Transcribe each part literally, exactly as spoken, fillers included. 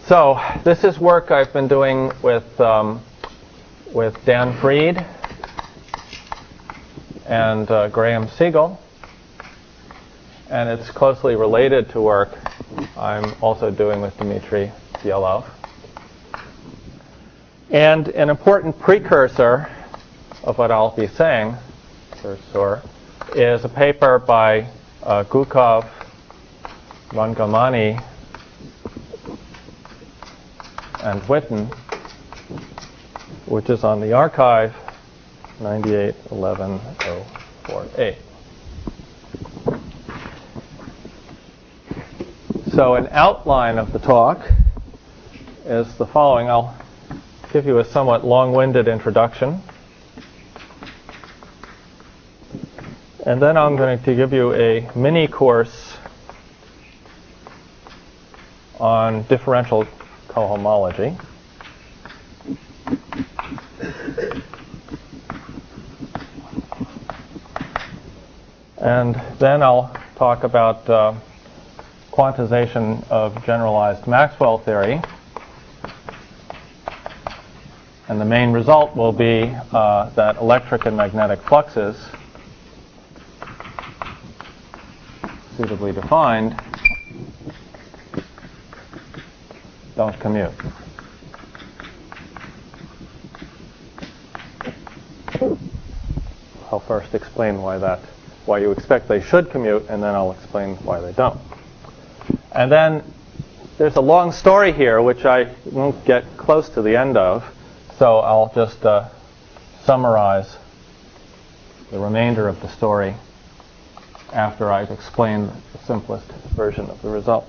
So this is work I've been doing with um, with Dan Freed and uh, Graham Siegel, and it's closely related to work I'm also doing with Dmitry Bielov. And an important precursor of what I'll be saying, cursor, is a paper by uh, Gukov, Rangamani, and Witten, which is on the archive ninety-eight eleven oh forty-eight. So an outline of the talk is the following. I'll give you a somewhat long-winded introduction, and then I'm going to give you a mini course on differential cohomology. And then I'll talk about uh, quantization of generalized Maxwell theory. And the main result will be uh, that electric and magnetic fluxes, suitably defined, don't commute. I'll first explain why that, why you expect they should commute, and then I'll explain why they don't. And then there's a long story here, which I won't get close to the end of, so I'll just uh, summarize the remainder of the story after I've explained the simplest version of the result.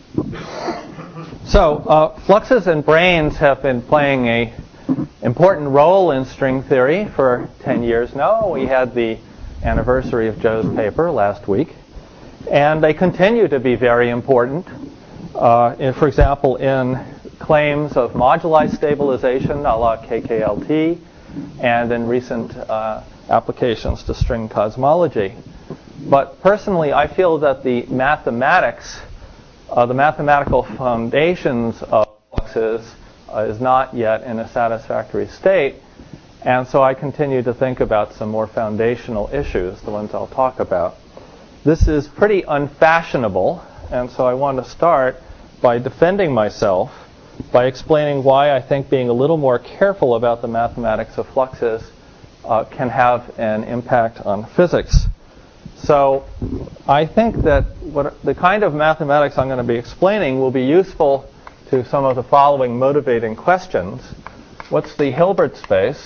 So uh, fluxes and branes have been playing a important role in string theory for ten years now. We had the anniversary of Joe's paper last week, and they continue to be very important. Uh, in, for example, in claims of moduli stabilization, a la K K L T, and in recent uh, applications to string cosmology. But personally, I feel that the mathematics, uh, the mathematical foundations of fluxes uh, is not yet in a satisfactory state, and so I continue to think about some more foundational issues, the ones I'll talk about. This is pretty unfashionable, and so I want to start by defending myself by explaining why I think being a little more careful about the mathematics of fluxes uh, can have an impact on physics. So I think that what the kind of mathematics I'm going to be explaining will be useful to some of the following motivating questions. What's the Hilbert space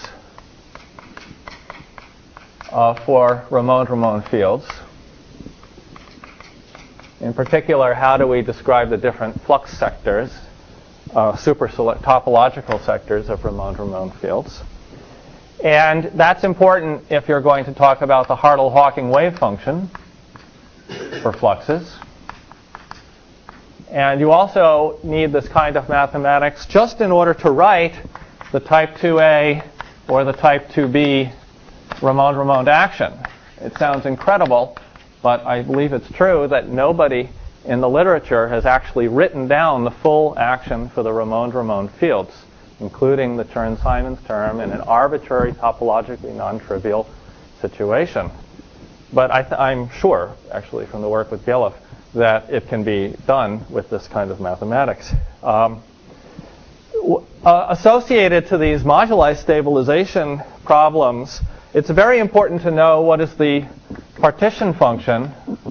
uh, for Ramond-Ramond fields? In particular, how do we describe the different flux sectors, uh, super topological sectors of Ramond-Ramond fields? And that's important if you're going to talk about the Hartle-Hawking wave function for fluxes. And you also need this kind of mathematics just in order to write the type two A or the type two B Ramond-Ramond action. It sounds incredible, but I believe it's true that nobody in the literature has actually written down the full action for the Ramond-Ramond fields, including the Chern-Simons term in an arbitrary topologically non-trivial situation. But I th- I'm sure, actually, from the work with Bielov, that it can be done with this kind of mathematics. Um, w- uh, associated to these moduli stabilization problems, it's very important to know what is the partition function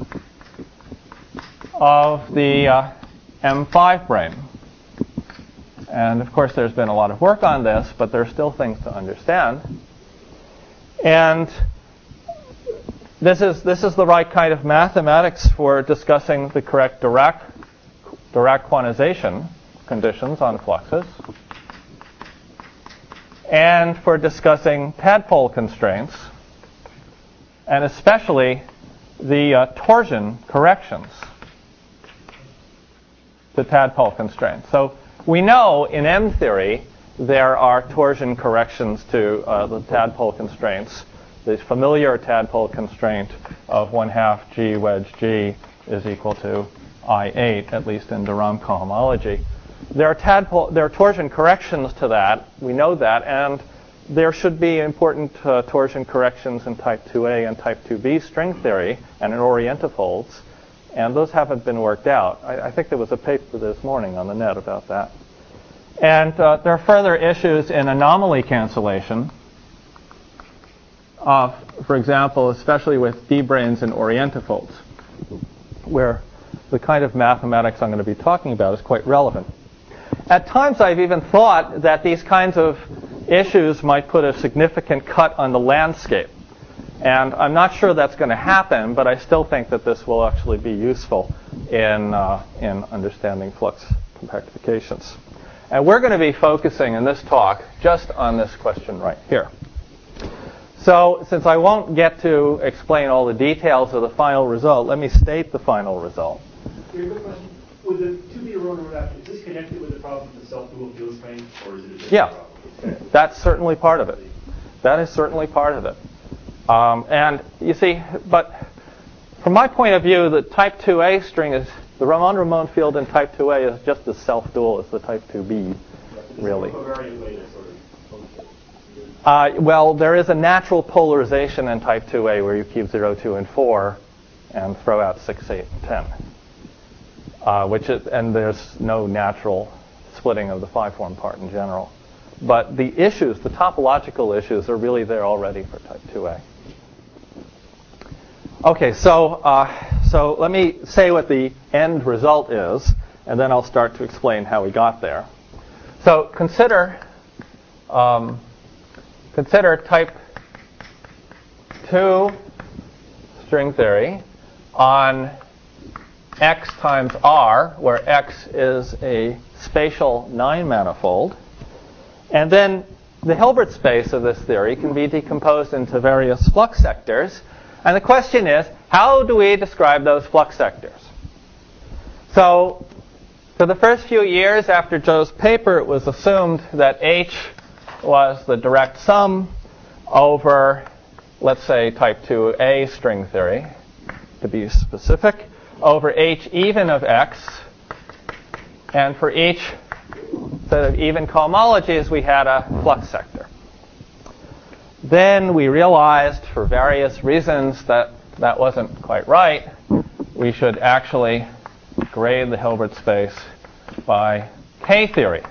of the uh, M five brane. And of course, there's been a lot of work on this, but there are still things to understand. And this is this is the right kind of mathematics for discussing the correct Dirac Dirac quantization conditions on fluxes, and for discussing tadpole constraints, and especially the uh, torsion corrections to tadpole constraints. So we know in M theory there are torsion corrections to uh, the tadpole constraints. The familiar tadpole constraint of one half G wedge G is equal to I eight, at least in de Rham cohomology. there are tadpole, there are torsion corrections to that. We know that, and there should be important uh, torsion corrections in type two A and type two B string theory and in orientifolds, and those haven't been worked out. I, I think there was a paper this morning on the net about that. And uh, there are further issues in anomaly cancellation. Uh, for example, especially with D-branes and orientifolds, where the kind of mathematics I'm going to be talking about is quite relevant. At times, I've even thought that these kinds of issues might put a significant cut on the landscape. And I'm not sure that's going to happen, but I still think that this will actually be useful in, uh, in understanding flux compactifications. And we're going to be focusing in this talk just on this question right here. So since I won't get to explain all the details of the final result, let me state the final result. Very quick question. With the two B Rotor reaction, is this connected with the problem of the self-dual field strength, or is it a different yeah, problem? Okay. That's certainly part of it. That is certainly part of it. Um, and you see, but from my point of view, the type two A string is, the Ramon-Ramon field in type two A is just as self-dual as the type two B, really. Uh, well, there is a natural polarization in type two A where you keep zero, two, and four and throw out six, eight, and ten. Uh, which is, and there's no natural splitting of the five-form part in general. But the issues, the topological issues, are really there already for type two A. Okay, so uh, so let me say what the end result is, and then I'll start to explain how we got there. So consider um, consider type two string theory on X times R, where X is a spatial nine manifold. And then the Hilbert space of this theory can be decomposed into various flux sectors. And the question is, how do we describe those flux sectors? So for the first few years after Zhou's paper, it was assumed that H was the direct sum over, let's say, type two A string theory, to be specific, over H even of X. And for each set of even cohomologies, we had a flux sector. Then we realized, for various reasons, that that wasn't quite right. We should actually grade the Hilbert space by K theory.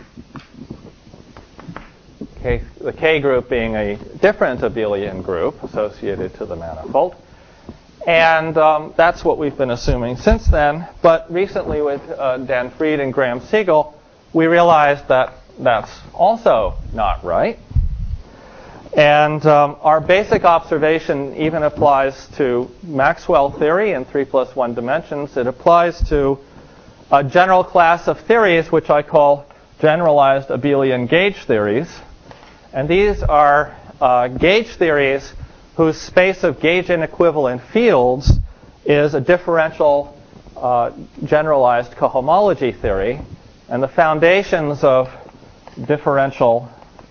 K, the K group being a different abelian group associated to the manifold. And um, that's what we've been assuming since then. But recently with uh, Dan Fried and Graham Siegel, we realized that that's also not right. And um, our basic observation even applies to Maxwell theory in three plus one dimensions. It applies to a general class of theories which I call generalized abelian gauge theories. And these are uh, gauge theories whose space of gauge inequivalent fields is a differential uh, generalized cohomology theory. And the foundations of differential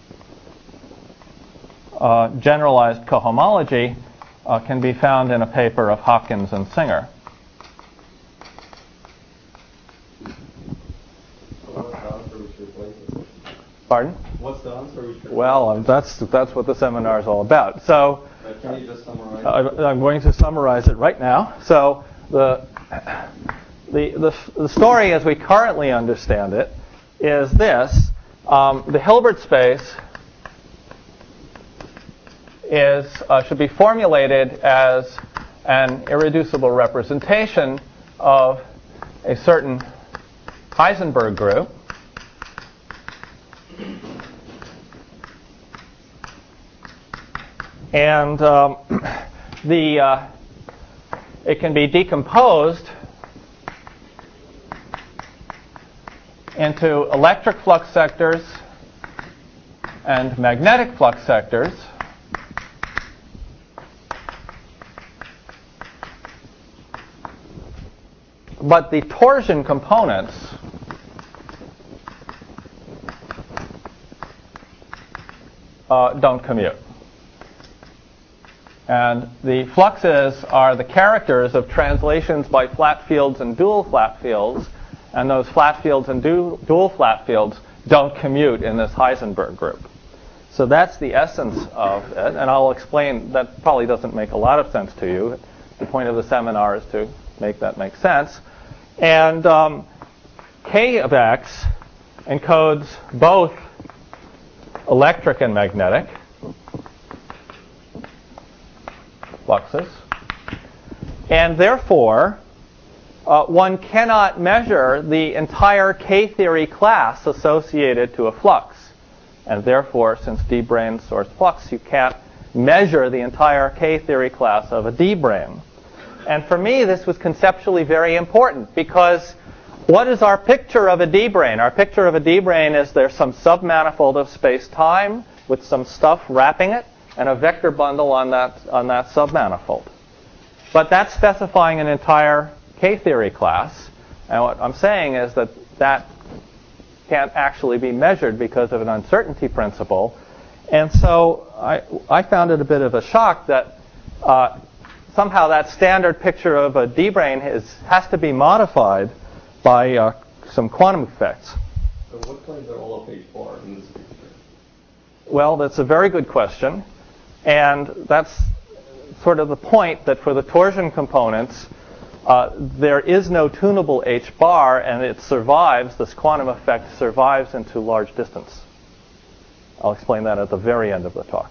uh, generalized cohomology uh, can be found in a paper of Hopkins and Singer. Pardon? What's the answer? Well, um, that's that's what the seminar is all about. So, uh, can you just summarize? I, I'm going to summarize it right now. So, the, the the the story, as we currently understand it, is this: um, the Hilbert space is uh, should be formulated as an irreducible representation of a certain Heisenberg group. And um, the uh, it can be decomposed into electric flux sectors and magnetic flux sectors. But the torsion components uh, don't commute. And the fluxes are the characters of translations by flat fields and dual flat fields. and those flat fields and du dual flat fields don't commute in this Heisenberg group. So that's the essence of it, and I'll explain. That probably doesn't make a lot of sense to you. The point of the seminar is to make that make sense. And um, K of X encodes both electric and magnetic fluxes. And therefore, uh, one cannot measure the entire K-theory class associated to a flux. And therefore, since D-brane source flux, you can't measure the entire K-theory class of a D-brane. And for me, this was conceptually very important, because what is our picture of a D-brane? Our picture of a D-brane is there's some submanifold of space-time with some stuff wrapping it, and a vector bundle on that, on that submanifold. But that's specifying an entire K-theory class. And what I'm saying is that that can't actually be measured because of an uncertainty principle. And so I, I found it a bit of a shock that uh, somehow that standard picture of a D-brane is, has to be modified by uh, some quantum effects. So what planes are all of H bar in this picture? Well, that's a very good question. And that's sort of the point, that for the torsion components, uh, there is no tunable H bar, and it survives, this quantum effect survives into large distance. I'll explain that at the very end of the talk.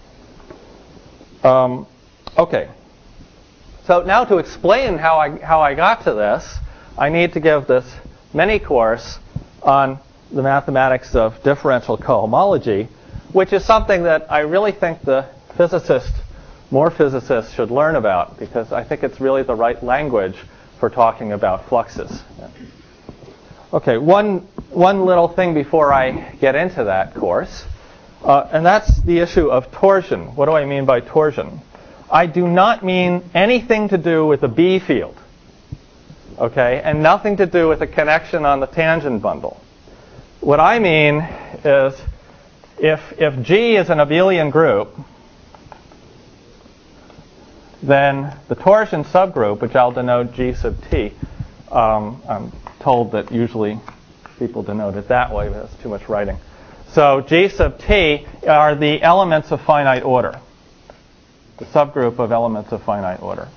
Um, okay. So now to explain how I, how I got to this, I need to give this mini course on the mathematics of differential cohomology, which is something that I really think the physicists, more physicists should learn about, because I think it's really the right language for talking about fluxes. Okay, one, one little thing before I get into that course, uh, and that's the issue of torsion. What do I mean by torsion? I do not mean anything to do with the B field, okay, and nothing to do with the connection on the tangent bundle. What I mean is if, if G is an abelian group, then the torsion subgroup, which I'll denote G sub T, um, I'm told that usually people denote it that way, but that's too much writing. So G sub T are the elements of finite order, the subgroup of elements of finite order.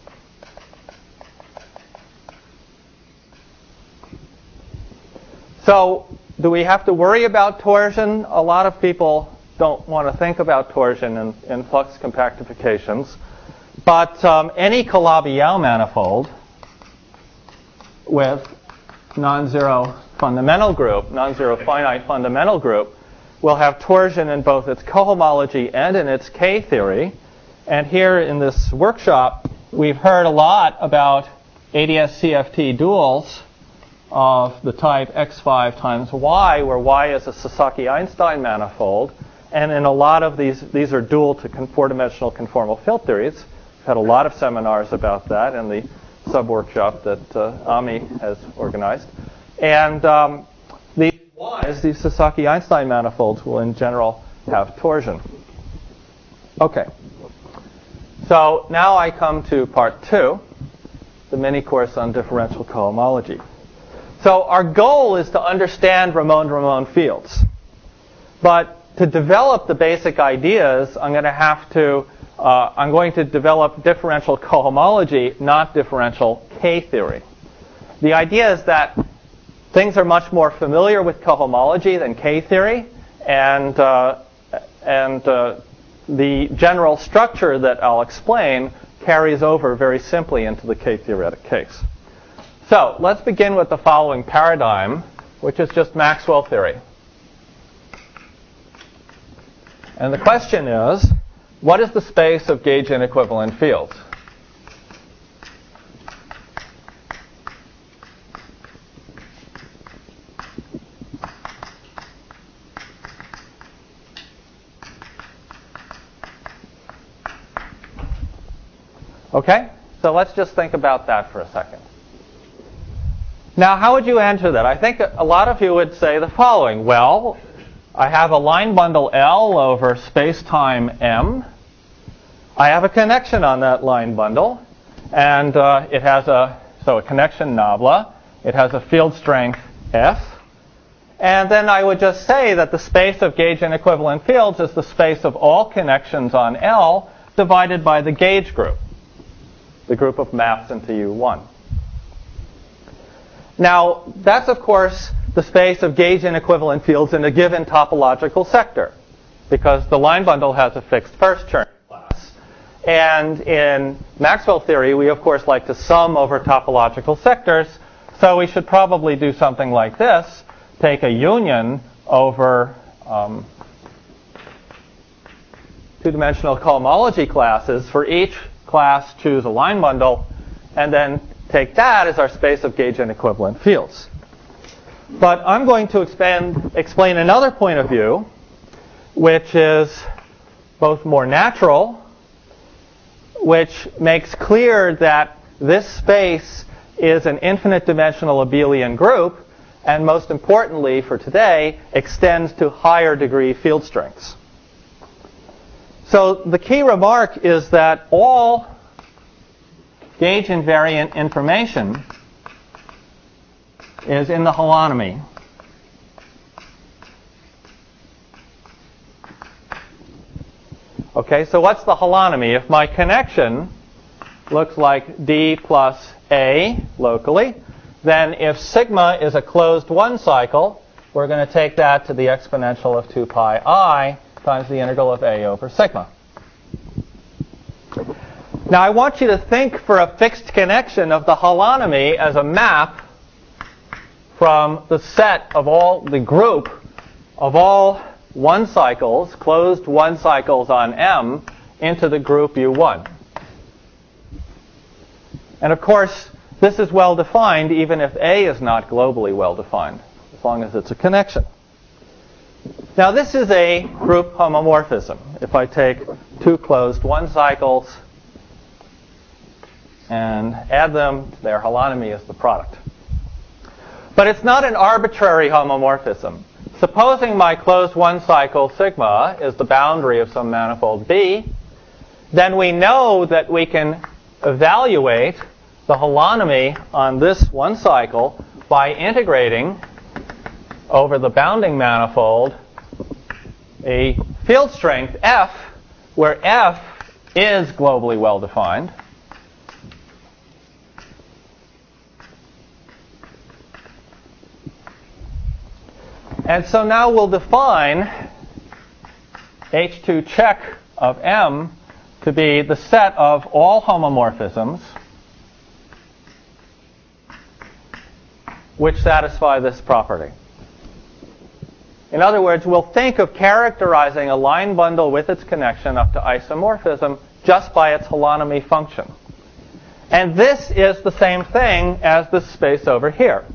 So do we have to worry about torsion? A lot of people don't want to think about torsion in, in flux compactifications. But um, any Calabi-Yau manifold with non-zero fundamental group, non-zero finite fundamental group, will have torsion in both its cohomology and in its K-theory. And here in this workshop, we've heard a lot about A D S C F T duals of the type X five times Y, where Y is a Sasaki-Einstein manifold. And in a lot of these, these are dual to four-dimensional conformal field theories. We've had a lot of seminars about that in the sub-workshop that uh, Ami has organized. And um, these Ys, these Sasaki-Einstein manifolds, will in general have torsion. Okay. So now I come to part two, the mini course on differential cohomology. So our goal is to understand Ramon-Ramon fields. But to develop the basic ideas, I'm going to have to, uh, I'm going to develop differential cohomology, not differential K-theory. The idea is that things are much more familiar with cohomology than K-theory, and, uh, and uh, the general structure that I'll explain carries over very simply into the K-theoretic case. So let's begin with the following paradigm, which is just Maxwell theory. And the question is, what is the space of gauge inequivalent fields? Okay, so let's just think about that for a second. Now, how would you answer that? I think a lot of you would say the following. Well, I have a line bundle L over space-time M. I have a connection on that line bundle, and uh, it has a so a connection nabla, It has a field strength F. And then I would just say that the space of gauge and equivalent fields is the space of all connections on L divided by the gauge group, the group of maps into U one. Now, that's, of course, the space of gauge and equivalent fields in a given topological sector, because the line bundle has a fixed first Chern class. And in Maxwell theory, we, of course, like to sum over topological sectors, so we should probably do something like this. Take a union over um, two-dimensional cohomology classes. For each class, choose a line bundle, and then take that as our space of gauge and equivalent fields. But I'm going to expand, explain another point of view, which is both more natural, which makes clear that this space is an infinite dimensional abelian group, and most importantly for today, extends to higher degree field strengths. So the key remark is that all gauge invariant information is in the holonomy. Okay, so what's the holonomy? If my connection looks like D plus A locally, then if sigma is a closed one cycle, we're going to take that to the exponential of two pi I times the integral of A over sigma. Now I want you to think for a fixed connection of the holonomy as a map from the set of all, the group of all one cycles, closed one cycles on M, into the group U one. And of course, this is well defined even if A is not globally well defined, as long as it's a connection. Now this is a group homomorphism. If I take two closed one cycles and add them, their holonomy is the product. But it's not an arbitrary homomorphism. Supposing my closed one cycle sigma is the boundary of some manifold B, then we know that we can evaluate the holonomy on this one cycle by integrating over the bounding manifold a field strength F, where F is globally well defined. And so now we'll define H two check of M to be the set of all homomorphisms which satisfy this property. In other words, we'll think of characterizing a line bundle with its connection up to isomorphism just by its holonomy function. And this is the same thing as this space over here.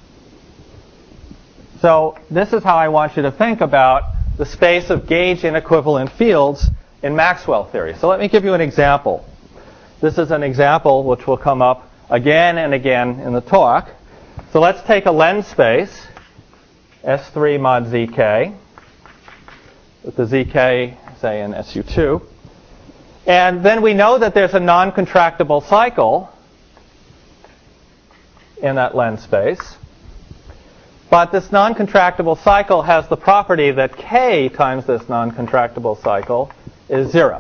So this is how I want you to think about the space of gauge and equivalent fields in Maxwell theory. So let me give you an example. This is an example which will come up again and again in the talk. So let's take a lens space, S three mod Z K, with the Z K, say, in S U two. And then we know that there's a non-contractible cycle in that lens space. But this non-contractible cycle has the property that K times this non-contractible cycle is zero.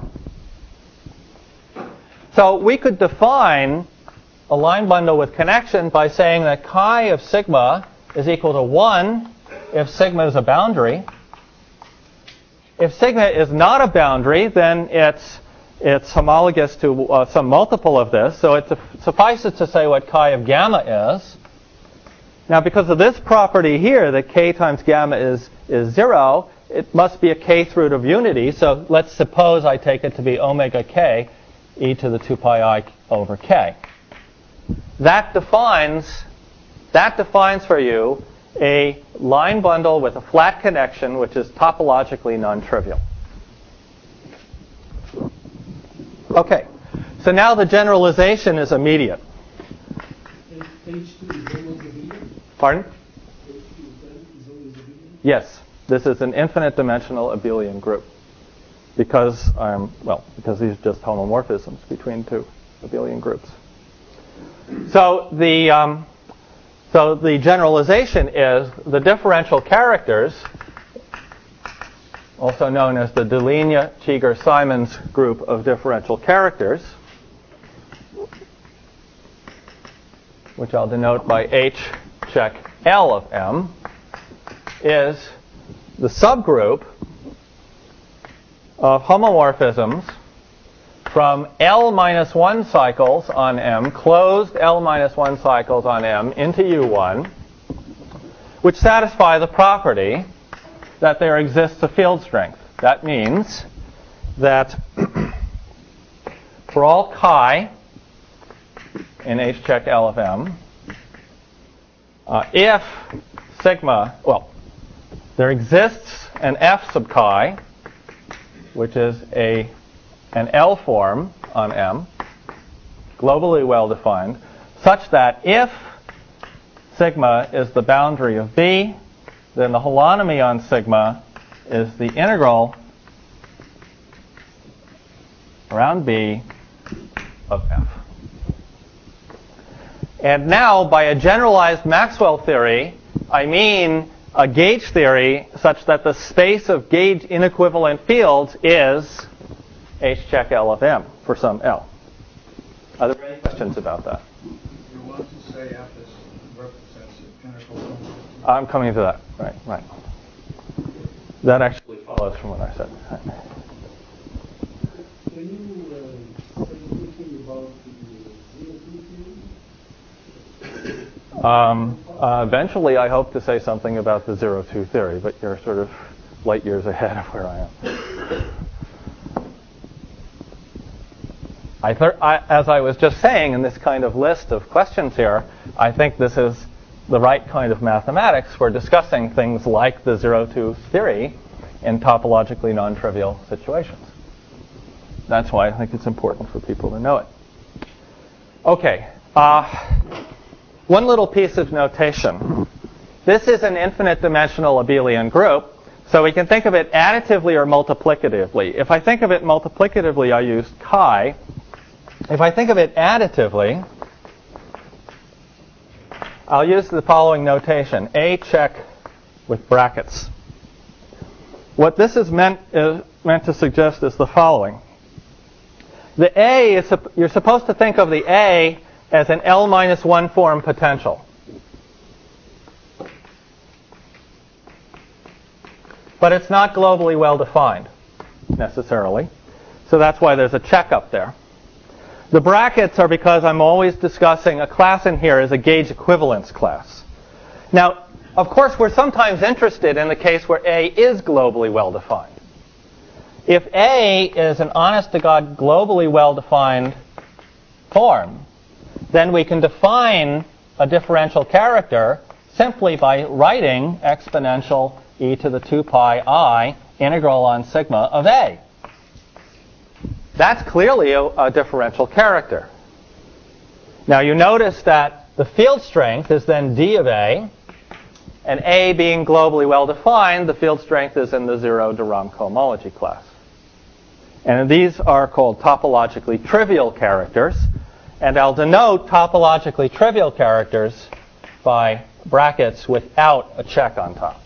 So we could define a line bundle with connection by saying that chi of sigma is equal to one if sigma is a boundary. If sigma is not a boundary, then it's it's homologous to uh, some multiple of this. So it suffices to say what chi of gamma is. Now, because of this property here, that k times gamma is, is zero, it must be a kth root of unity. So let's suppose I take it to be omega k e to the two pi I over k. That defines, that defines for you a line bundle with a flat connection, which is topologically non-trivial. Okay, so now the generalization is immediate. H two is always abelian? Pardon? H two is always abelian? Yes, this is an infinite dimensional abelian group because I'm well because these are just homomorphisms between two abelian groups. So the um, So the generalization is the differential characters, also known as the Deligne-Cheeger-Simons group of differential characters, which I'll denote by H check L of M, is the subgroup of homomorphisms from L minus one cycles on M, closed L minus one cycles on M into U one, which satisfy the property that there exists a field strength. That means that for all chi in H check L of M, uh, if sigma, well, there exists an F sub chi, which is a an L form on M, globally well-defined, such that if sigma is the boundary of B, then the holonomy on sigma is the integral around B of F. And now, by a generalized Maxwell theory, I mean a gauge theory such that the space of gauge inequivalent fields is H check L of M for some L. Are there any questions about that? You want to say F is represents the integral. I'm coming to that. Right, right. That actually follows from what I said. Can you uh, say something about the zero two theory? Um, uh, eventually, I hope to say something about the zero two theory, but you're sort of light years ahead of where I am. I th- I, as I was just saying in this kind of list of questions here, I think this is the right kind of mathematics for discussing things like the zero two theory in topologically non-trivial situations. That's why I think it's important for people to know it. Okay. Uh, one little piece of notation. This is an infinite dimensional abelian group, so we can think of it additively or multiplicatively. If I think of it multiplicatively, I use chi. If I think of it additively, I'll use the following notation, A check with brackets. What this is meant is meant to suggest is the following. The A is, you're supposed to think of the A as an L minus one form potential. But it's not globally well defined, necessarily. So that's why there's a check up there. The brackets are because I'm always discussing a class in here as a gauge equivalence class. Now, of course, we're sometimes interested in the case where A is globally well-defined. If A is an honest-to-God globally well-defined form, then we can define a differential character simply by writing exponential e to the two pi I integral on sigma of A. That's clearly a, a differential character. Now you notice that the field strength is then D of A, and A being globally well-defined, the field strength is in the zero de Rham cohomology class. And these are called topologically trivial characters, and I'll denote topologically trivial characters by brackets without a check on top.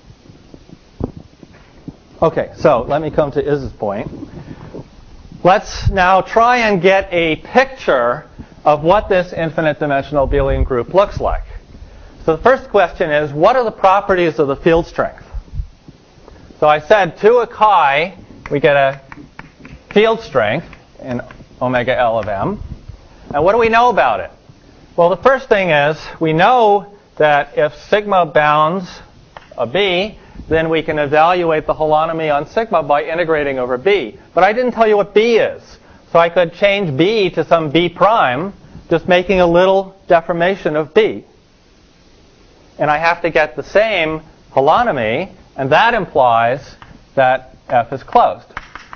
Okay, so let me come to Iz's point. Let's now try and get a picture of what this infinite dimensional abelian group looks like. So the first question is, what are the properties of the field strength? So I said to a chi, we get a field strength in omega L of M. And what do we know about it? Well, the first thing is we know that if sigma bounds a B, then we can evaluate the holonomy on sigma by integrating over B. But I didn't tell you what B is. So I could change B to some B prime, just making a little deformation of B. And I have to get the same holonomy, and that implies that F is closed.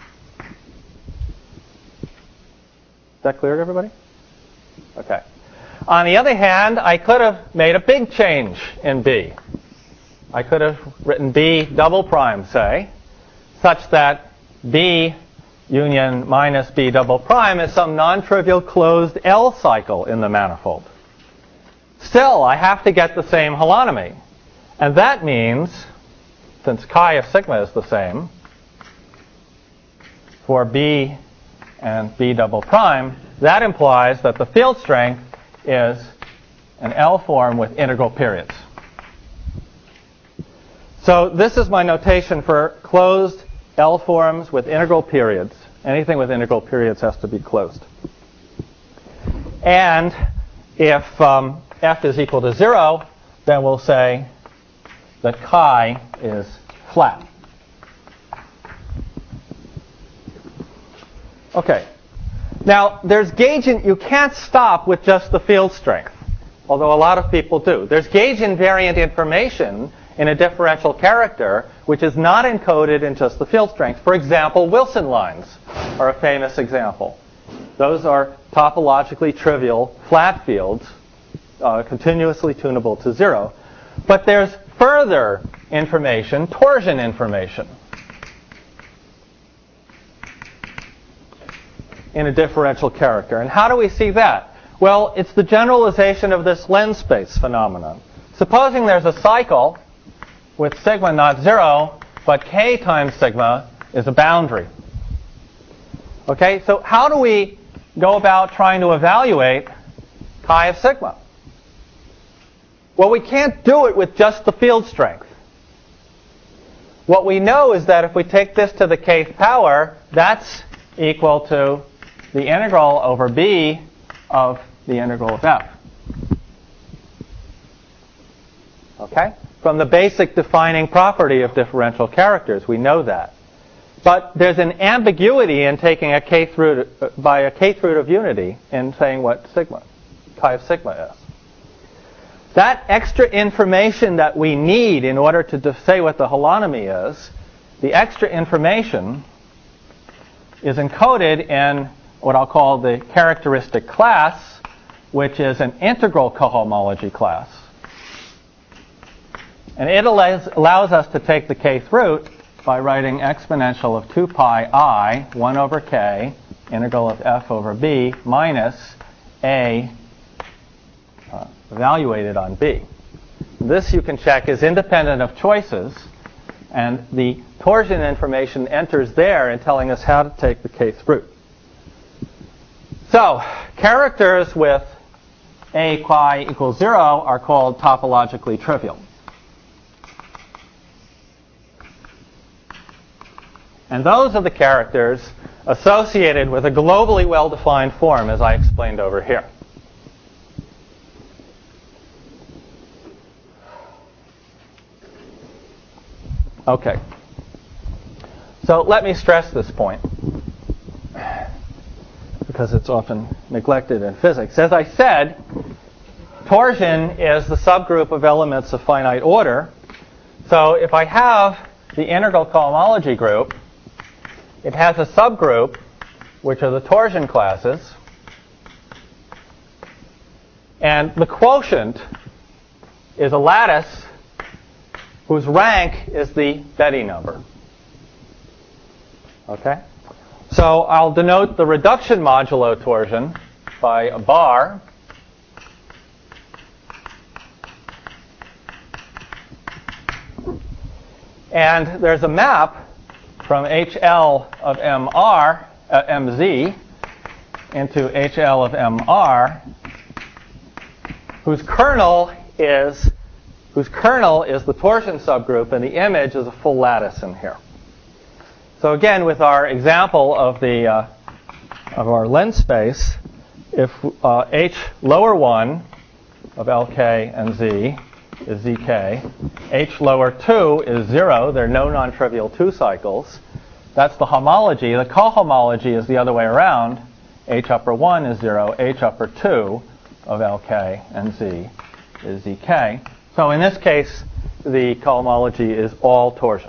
Is that clear to everybody? Okay. On the other hand, I could have made a big change in B. I could have written B double prime, say, such that B union minus B double prime is some non-trivial closed L cycle in the manifold. still I have to get the same holonomy. And that means, since chi of sigma is the same, for B and B double prime, that implies that the field strength is an L form with integral periods. So this is my notation for closed L forms with integral periods. Anything with integral periods has to be closed. And if um, F is equal to zero, then we'll say that chi is flat. Okay. Now, there's gauge in, you can't stop with just the field strength, although a lot of people do. There's gauge invariant information in a differential character which is not encoded in just the field strength. For example, Wilson lines are a famous example. Those are topologically trivial flat fields, uh, continuously tunable to zero. But there's further information, torsion information, in a differential character. And how do we see that? Well, it's the generalization of this lens space phenomenon. Supposing there's a cycle with sigma not zero, but k times sigma is a boundary. Okay, so how do we go about trying to evaluate chi of sigma? Well, we can't do it with just the field strength. What we know is that if we take this to the kth power, that's equal to the integral over b of the integral of f. Okay? From the basic defining property of differential characters, we know that. But there's an ambiguity in taking a kth root by a kth root of unity in saying what sigma, chi of sigma is. That extra information that we need in order to say what the holonomy is, the extra information is encoded in what I'll call the characteristic class, which is an integral cohomology class. And it allows, allows us to take the kth root by writing exponential of two pi I, one over k, integral of f over b, minus a uh, evaluated on b. This you can check is independent of choices, and the torsion information enters there in telling us how to take the kth root. So, characters with a chi equals zero are called topologically trivial. And those are the characters associated with a globally well-defined form, as I explained over here. Okay. So let me stress this point, because it's often neglected in physics. As I said, torsion is the subgroup of elements of finite order. So if I have the integral cohomology group, it has a subgroup, which are the torsion classes, and the quotient is a lattice whose rank is the Betti number. Okay? So I'll denote the reduction modulo torsion by a bar. And there's a map from H L of M R, uh, M Z, into H L of M R, whose kernel is whose kernel is the torsion subgroup, and the image is a full lattice in here. So again, with our example of the uh, of our lens space, if uh, H lower one of L K and Z is Z K, H lower two is zero, there are no non-trivial two cycles. That's the homology. The cohomology is the other way around. H upper one is zero, H upper two of L K and Z is Z K. So in this case, the cohomology is all torsion.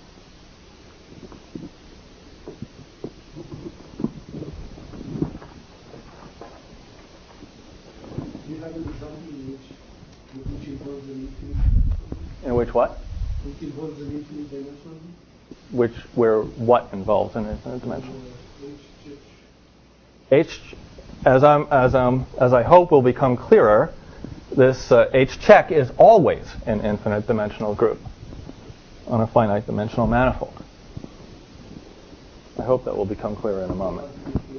Do you have an example in which, which involves an infinite? In which what? Which involves an infinite dimension? Which, where what involves an infinite dimension? Uh, H, H, as I'm, as I'm, as I hope will become clearer, this uh, H check is always an infinite dimensional group on a finite dimensional manifold. I hope that will become clear in a moment.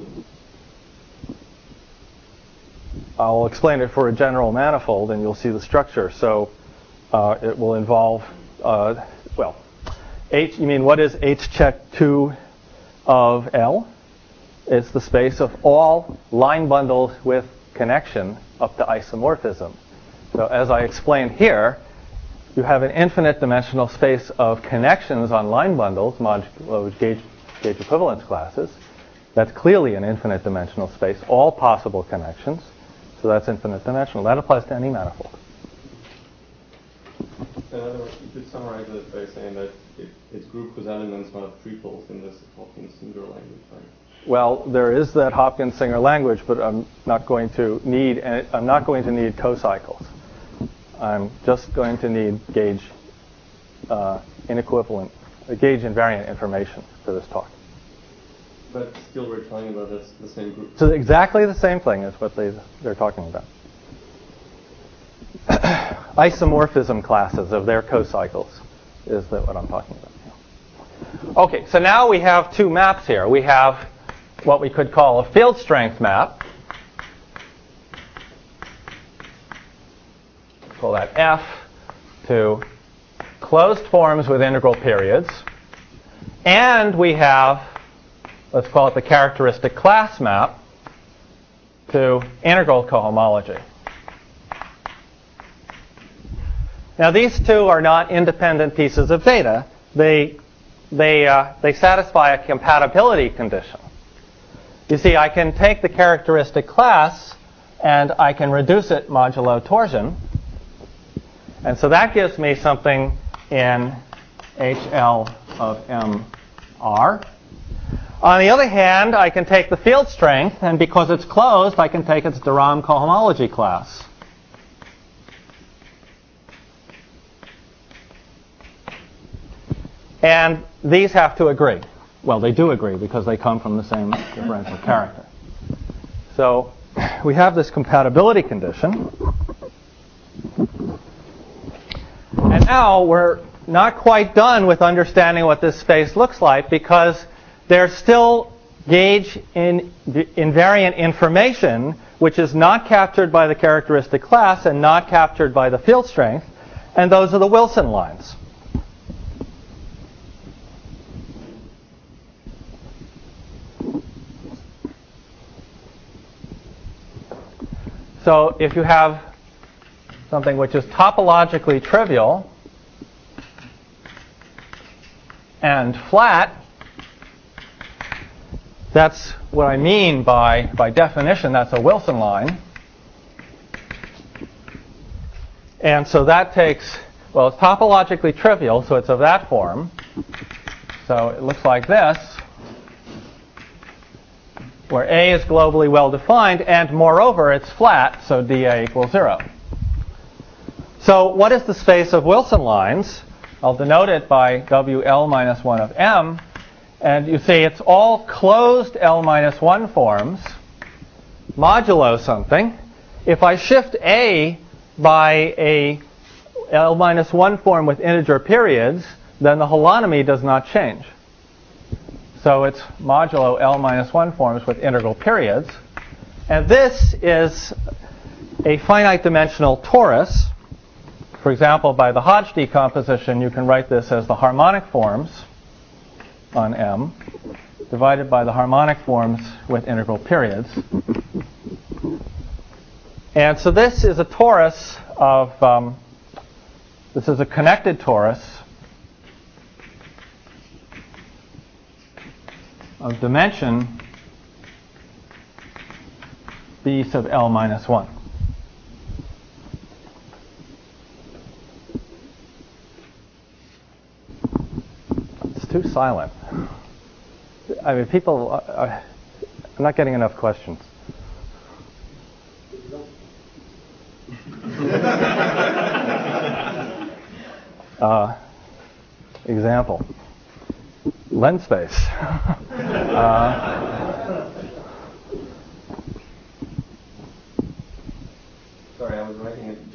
I'll explain it for a general manifold, and you'll see the structure. So uh, it will involve, uh, well, H. You mean what is H check two of L? It's the space of all line bundles with connection up to isomorphism. So as I explained here, you have an infinite dimensional space of connections on line bundles, modulo gauge, gauge equivalence classes. That's clearly an infinite dimensional space, all possible connections. So that's infinite dimensional. That applies to any manifold. In other words, you could summarize it by saying that it, it's group whose elements have triples in this Hopkins-Singer language, right? Well, there is that Hopkins-Singer language, but I'm not going to need I'm not going to need cocycles. I'm just going to need gauge uh, inequivalent, uh, gauge invariant information for this talk. But still, we're talking about this, the same group. So exactly the same thing is what they they're talking about. Isomorphism classes of their cocycles is that what I'm talking about. Okay, so now we have two maps here. We have what we could call a field strength map. Call that F to closed forms with integral periods. And we have, let's call it the characteristic class map to integral cohomology. Now these two are not independent pieces of data. They, they, uh, they satisfy a compatibility condition. You see, I can take the characteristic class and I can reduce it modulo torsion. And so that gives me something in H L of M R. On the other hand, I can take the field strength, and because it's closed, I can take its de Rham cohomology class. And these have to agree. Well, they do agree because they come from the same differential character. So we have this compatibility condition. And now we're not quite done with understanding what this space looks like because there's still gauge in invariant information which is not captured by the characteristic class and not captured by the field strength, and those are the Wilson lines. So if you have something which is topologically trivial and flat, that's what I mean by, by definition, that's a Wilson line. And so that takes, well, it's topologically trivial, so it's of that form. So it looks like this, where A is globally well defined, and moreover, it's flat, so dA equals zero. So what is the space of Wilson lines? I'll denote it by W L minus one of M. And you see it's all closed L minus one forms, modulo something. If I shift A by a L minus one form with integer periods, then the holonomy does not change. So it's modulo L minus one forms with integral periods. And this is a finite dimensional torus. For example, by the Hodge decomposition, you can write this as the harmonic forms on M divided by the harmonic forms with integral periods. And so this is a torus of, um, this is a connected torus of dimension B sub L minus one. It's too silent. I mean, people, uh, I'm not getting enough questions. uh, example. Lens space. uh, Sorry, I was writing it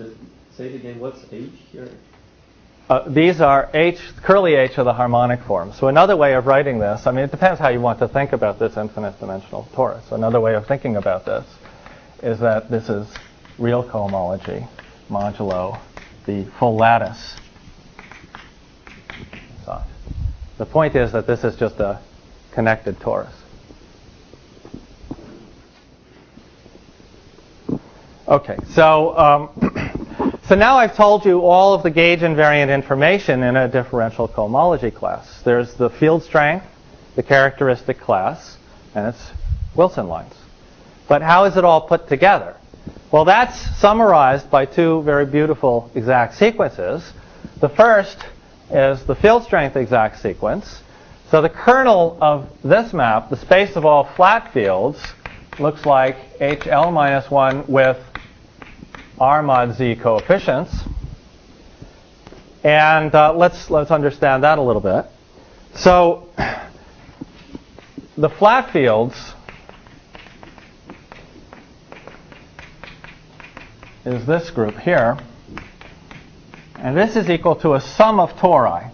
Say it again. What's H here? Uh, these are H, curly H are the harmonic forms. So another way of writing this, I mean, it depends how you want to think about this infinite dimensional torus. Another way of thinking about this is that this is real cohomology modulo the full lattice. So the point is that this is just a connected torus. Okay, so um, so now I've told you all of the gauge invariant information in a differential cohomology class. There's the field strength, the characteristic class, and its Wilson lines. But how is it all put together? Well, that's summarized by two very beautiful exact sequences. The first is the field strength exact sequence. So the kernel of this map, the space of all flat fields, looks like H L minus one with R mod Z coefficients. And uh, let's let's understand that a little bit. So the flat fields is this group here. And this is equal to a sum of tori.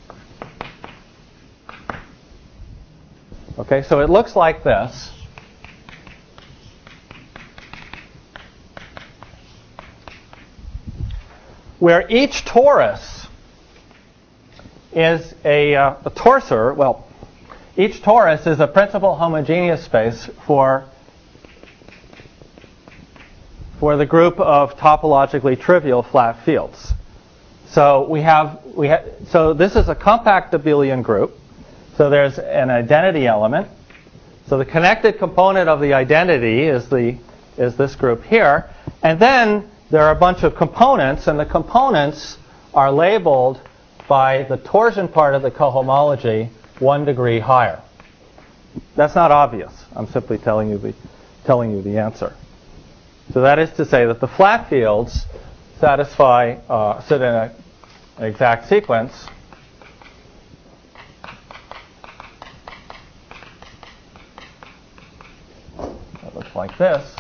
Okay, so it looks like this. Where each torus is a, uh, a torsor, well, each torus is a principal homogeneous space for, for the group of topologically trivial flat fields. So we have, we ha- so this is a compact abelian group. So there's an identity element. So the connected component of the identity is the is this group here. And then there are a bunch of components, and the components are labeled by the torsion part of the cohomology one degree higher. That's not obvious. I'm simply telling you the telling you the answer. So that is to say that the flat fields satisfy uh, sit in a, an exact sequence that looks like this.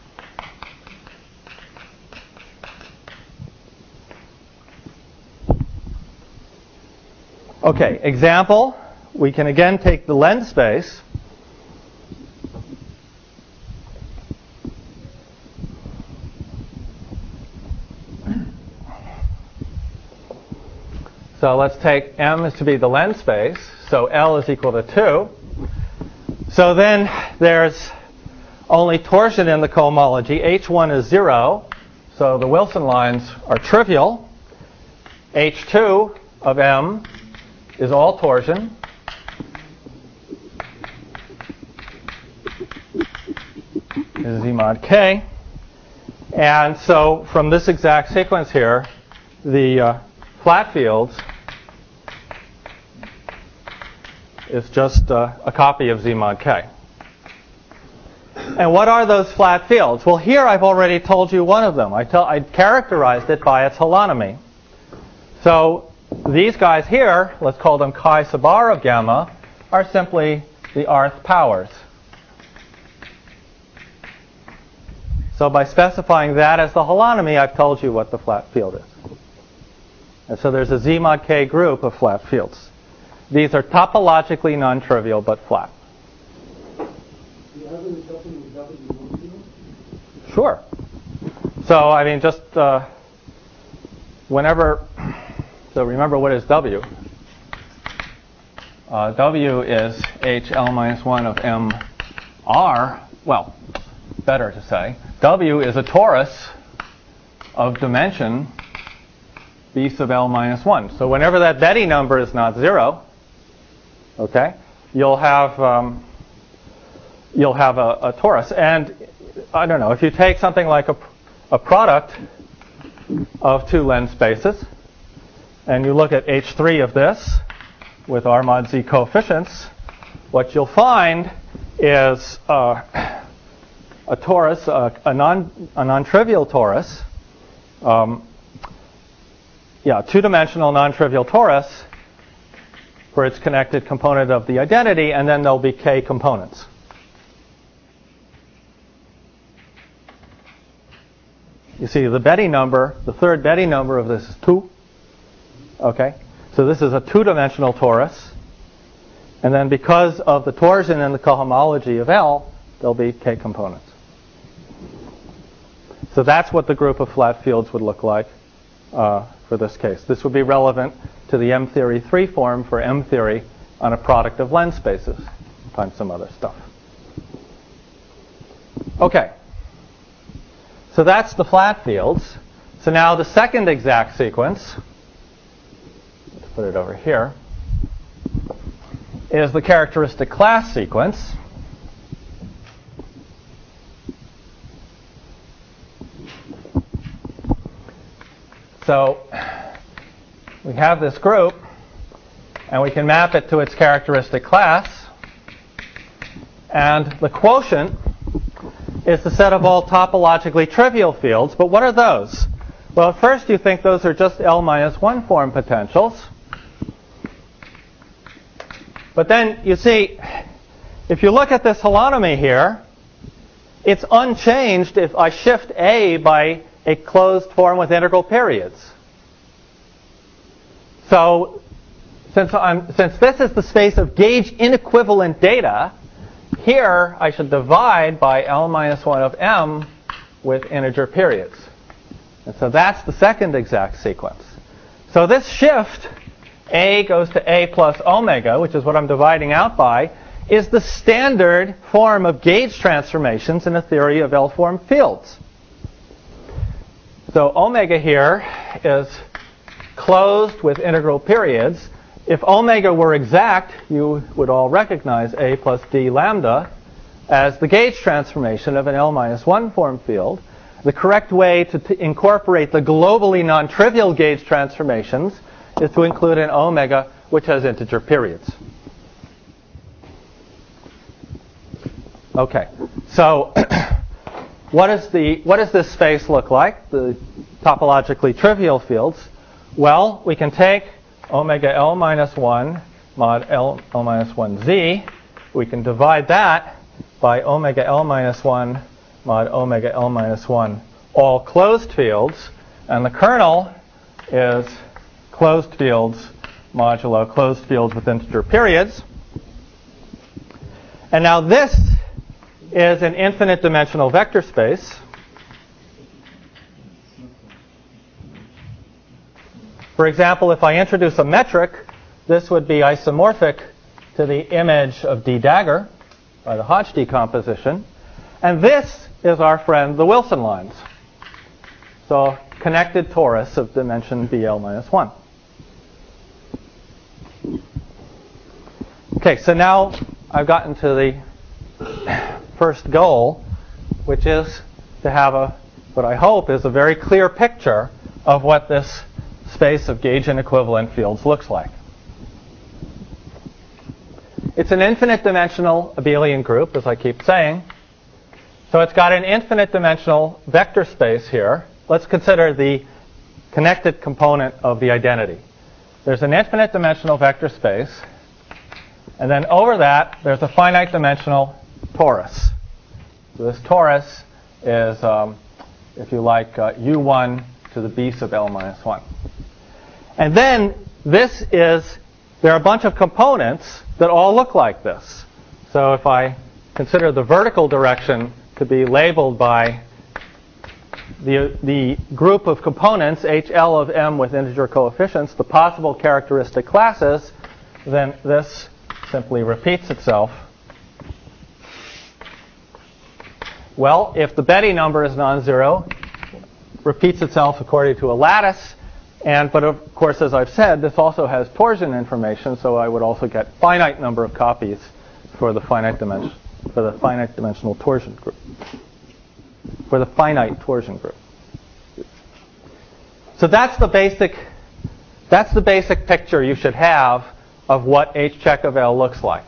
Okay, example. We can again take the lens space. So let's take M as to be the lens space. So L is equal to two. So then there's only torsion in the cohomology. H one is zero. So the Wilson lines are trivial. H two of M is all torsion. Is Z mod K. And so from this exact sequence here, the uh, flat fields is just uh, a copy of Z mod K. And what are those flat fields? Well, here I've already told you one of them. I, tell, I characterized it by its holonomy. So these guys here, let's call them chi sub r of gamma, are simply the rth powers. So by specifying that as the holonomy, I've told you what the flat field is. And so there's a Z mod K group of flat fields. These are topologically non-trivial but flat. Sure. So, I mean, just uh, whenever, so remember what is W? Uh, W is H L minus one of M R. Well, better to say. W is a torus of dimension B sub L minus one. So whenever that Betti number is not zero, okay, you'll have um, you'll have a, a torus. And I don't know, if you take something like a, a product of two lens spaces, and you look at H three of this with R mod Z coefficients, what you'll find is uh, a torus, uh, a non a non-trivial torus. Um, Yeah, two-dimensional non-trivial torus for its connected component of the identity, and then there'll be K components. you see the Betti number, the third Betti number of this is two. Okay? So this is a two-dimensional torus. And then because of the torsion and the cohomology of L, there'll be K components. So that's what the group of flat fields would look like uh, for this case. This would be relevant to the M theory three form for M theory on a product of lens spaces times some other stuff. Okay. So that's the flat fields. So now the second exact sequence, let's put it over here, is the characteristic class sequence. So we have this group, and we can map it to its characteristic class. And the quotient is the set of all topologically trivial fields. But what are those? Well, at first you think those are just L minus one form potentials. But then you see, if you look at this holonomy here, it's unchanged if I shift A by a closed form with integral periods. So since, I'm, since this is the space of gauge inequivalent data, here I should divide by L minus one of M with integer periods. And so that's the second exact sequence. So this shift, A goes to A plus omega, which is what I'm dividing out by, is the standard form of gauge transformations in a theory of L-form fields. So omega here is closed with integral periods. If omega were exact, you would all recognize A plus d lambda as the gauge transformation of an L minus one form field. The correct way to t- incorporate the globally non-trivial gauge transformations is to include an omega which has integer periods. Okay, so what is the what does this space look like? The topologically trivial fields. Well, we can take omega L minus one mod L, L minus one z. We can divide that by omega L minus one mod omega L minus one, all closed fields. And the kernel is closed fields modulo closed fields with integer periods. And now this is an infinite dimensional vector space. For example, if I introduce a metric, this would be isomorphic to the image of D dagger by the Hodge decomposition. And this is our friend, the Wilson lines. So connected torus of dimension B L minus one. Okay, so now I've gotten to the first goal, which is to have a, what I hope is a very clear picture of what this space of gauge inequivalent fields looks like. It's an infinite dimensional abelian group, as I keep saying. So it's got an infinite dimensional vector space here. Let's consider the connected component of the identity. There's an infinite dimensional vector space, and then over that there's a finite dimensional torus. So this torus is, um, if you like, uh, U one to the b sub L minus one. And then this is, there are a bunch of components that all look like this. So if I consider the vertical direction to be labeled by the, the group of components, H L of M with integer coefficients, the possible characteristic classes, then this simply repeats itself. Well, if the Betti number is non-zero, repeats itself according to a lattice. And, but of course, as I've said, this also has torsion information, so I would also get finite number of copies for the finite dimension, for the finite dimensional torsion group, for the finite torsion group. So that's the basic, that's the basic picture you should have of what H check of L looks like.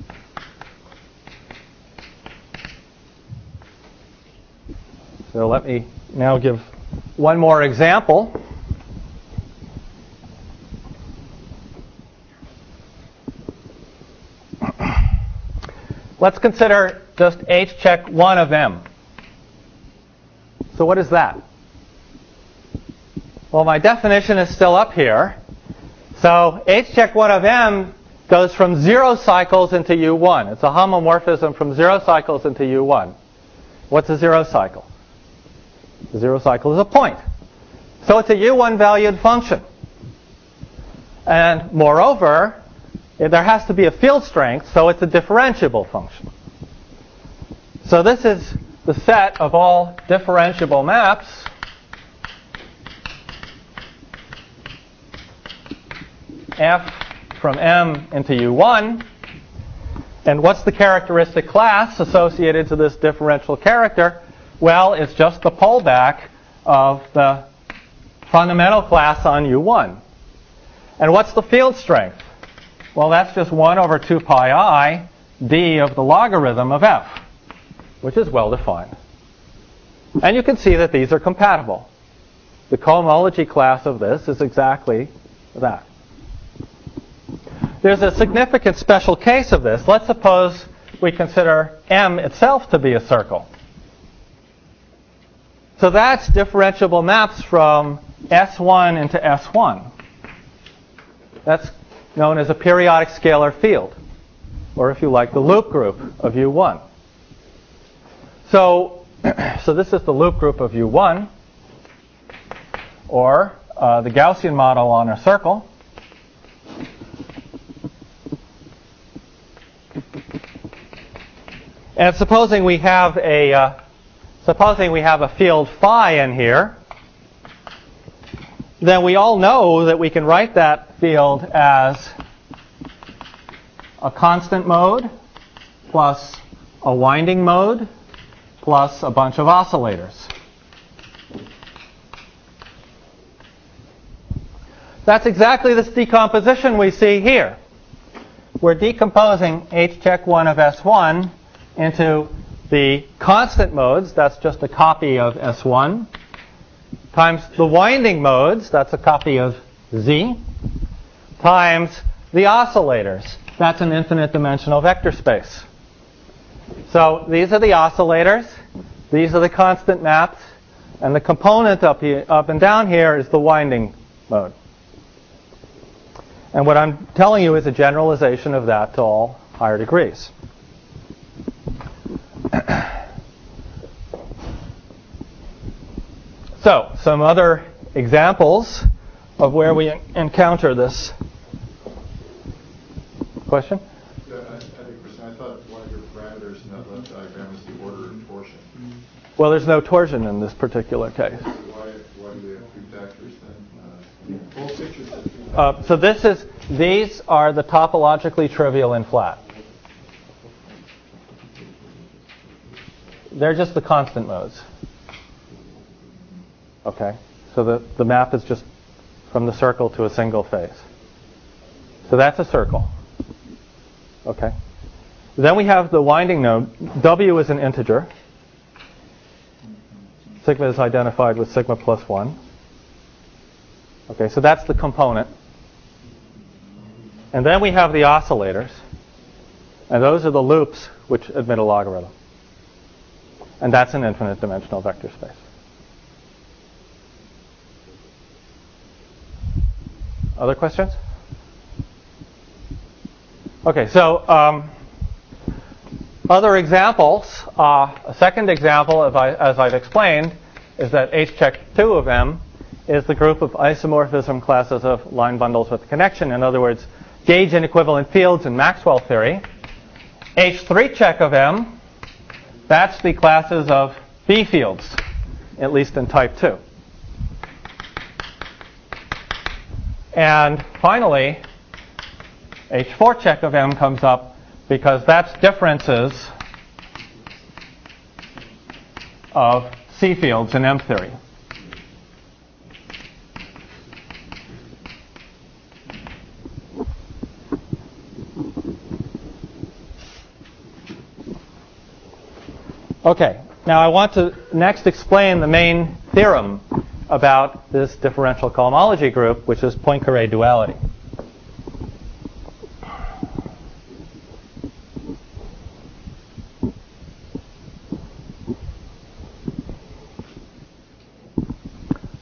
So let me now give one more example. Let's consider just H check one of M. So what is that? Well, my definition is still up here. So H check one of M goes from zero cycles into U one. It's a homomorphism from zero cycles into U one. What's a zero cycle? A zero cycle is a point. So it's a U one valued function. And moreover, there has to be a field strength, so it's a differentiable function. So this is the set of all differentiable maps F from M into U one. And what's the characteristic class associated to this differential character? Well, it's just the pullback of the fundamental class on U one. And what's the field strength? Well, that's just one over two pi I d of the logarithm of F, which is well defined. And you can see that these are compatible. The cohomology class of this is exactly that. There's a significant special case of this. Let's suppose we consider M itself to be a circle. So that's differentiable maps from S one into S one. That's known as a periodic scalar field, or if you like, the loop group of U one. So, so this is the loop group of U one, or uh, the Gaussian model on a circle. And supposing we have a uh, supposing we have a field phi in here, then we all know that we can write that field as a constant mode plus a winding mode plus a bunch of oscillators. That's exactly this decomposition we see here. We're decomposing H check one of S one into the constant modes, that's just a copy of S one, times the winding modes, that's a copy of Z, times the oscillators, that's an infinite dimensional vector space. So these are the oscillators, these are the constant maps, and the component up here, up and down here is the winding mode. And what I'm telling you is a generalization of that to all higher degrees. So, some other examples of where we encounter this. Question? Yeah, I, I have a question. I thought one of your parameters in that left diagram was the order of torsion. Well, there's no torsion in this particular case. So why, why do they have three factors then? Uh, all pictures have three factors. Uh, so this is, these are the topologically trivial and flat. They're just the constant modes. Okay, so the, the map is just from the circle to a single face. So that's a circle. Okay. Then we have the winding node. W is an integer. Sigma is identified with sigma plus one. Okay, so that's the component. And then we have the oscillators. And those are the loops which admit a logarithm. And that's an infinite dimensional vector space. Other questions? Okay, so um, other examples. Uh, a second example, as, I, as I've explained, is that H check two of M is the group of isomorphism classes of line bundles with connection. In other words, gauge inequivalent fields in Maxwell theory. H three check of M, that's the classes of B fields, at least in type two. And finally, H four check of M comes up because that's differences of C fields in M theory. Okay, now I want to next explain the main theorem about this differential cohomology group, which is Poincare duality.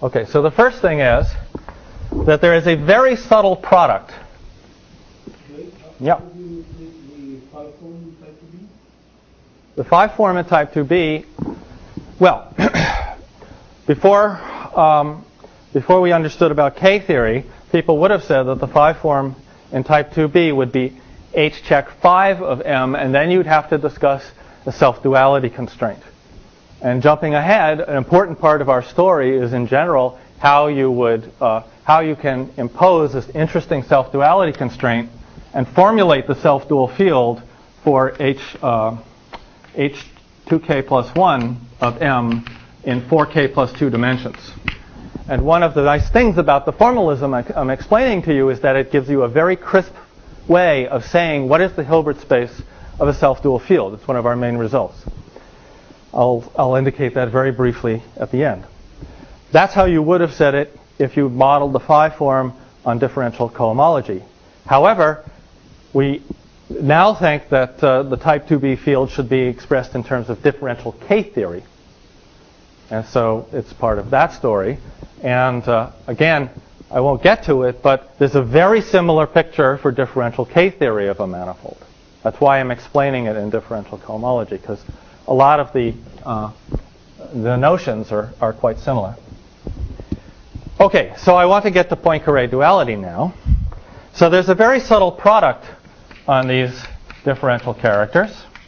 Okay, so the first thing is that there is a very subtle product. Wait, Yeah. how do you replace the five form in type two B? The five form in type two B, well, before um, before we understood about K-theory, people would have said that the five form in type two B would be H check five of M, and then you'd have to discuss the self-duality constraint. And jumping ahead, an important part of our story is in general how you would uh, how you can impose this interesting self-duality constraint and formulate the self-dual field for H uh, H two K plus one of M in four K plus two dimensions. And one of the nice things about the formalism I'm explaining to you is that it gives you a very crisp way of saying what is the Hilbert space of a self-dual field. It's one of our main results. I'll, I'll indicate that very briefly at the end. That's how you would have said it if you modeled the phi form on differential cohomology. However, we now think that uh, the type two B field should be expressed in terms of differential K-theory. And so it's part of that story. And uh, again, I won't get to it, but there's a very similar picture for differential K-theory of a manifold. That's why I'm explaining it in differential cohomology, because a lot of the uh, the notions are, are quite similar. Okay, so I want to get to Poincare duality now. So there's a very subtle product on these differential characters.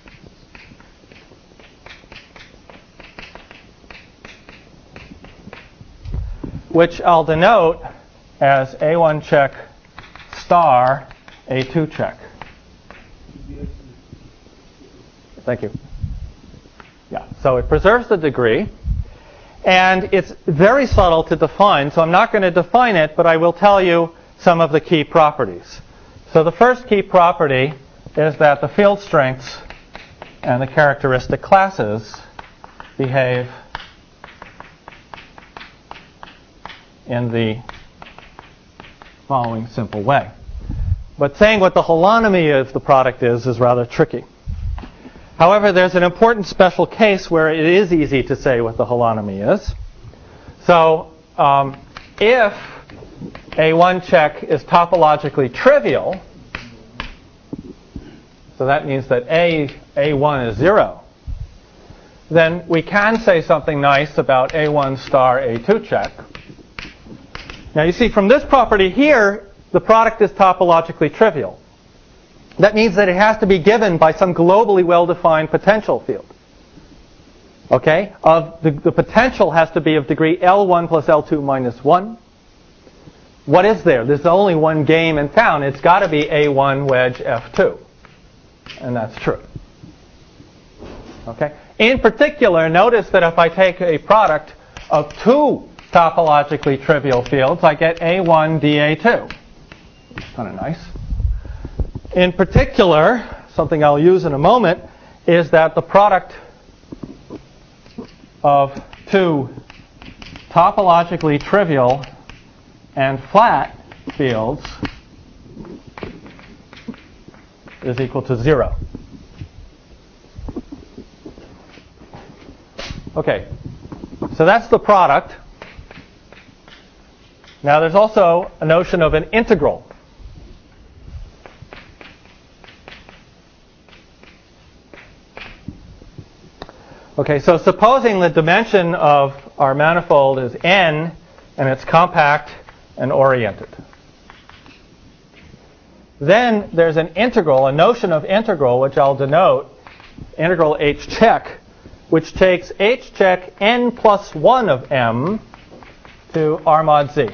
Which I'll denote as A one check star A two check. Thank you. Yeah, so it preserves the degree. And it's very subtle to define, so I'm not going to define it, but I will tell you some of the key properties. So the first key property is that the field strengths and the characteristic classes behave in the following simple way. But saying what the holonomy of the product is is rather tricky. However, there's an important special case where it is easy to say what the holonomy is. So um, if A one check is topologically trivial, so that means that A, A one is zero, then we can say something nice about A one star A two check. Now you see from this property here, the product is topologically trivial. That means that it has to be given by some globally well-defined potential field. Okay? Of the, the potential has to be of degree L one plus L two minus one. What is there? There's only one game in town. It's got to be A one wedge F two. And that's true. Okay? In particular, notice that if I take a product of two topologically trivial fields, I get A one D A two. Kind of nice. In particular, something I'll use in a moment, is that the product of two topologically trivial and flat fields is equal to zero. Okay, so that's the product. Now there's also a notion of an integral. Okay, so supposing the dimension of our manifold is n and it's compact and oriented. Then there's an integral, a notion of integral, which I'll denote, integral h check, which takes h check n plus one of m to r mod z.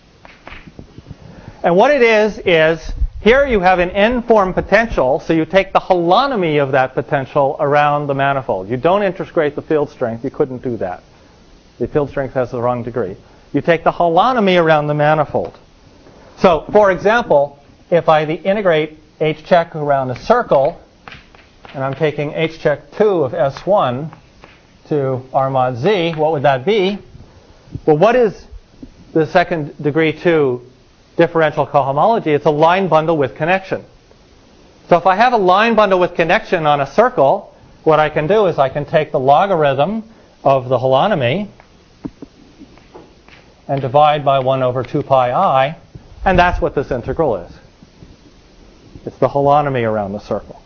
And what it is, is here you have an n-form potential, so you take the holonomy of that potential around the manifold. You don't integrate the field strength. You couldn't do that. The field strength has the wrong degree. You take the holonomy around the manifold. So, for example, if I integrate h check around a circle, and I'm taking h check two of S one to R mod z, what would that be? Well, what is the second degree two differential cohomology? It's a line bundle with connection. So if I have a line bundle with connection on a circle, what I can do is I can take the logarithm of the holonomy, and divide by one over two pi I, and that's what this integral is. It's the holonomy around the circle.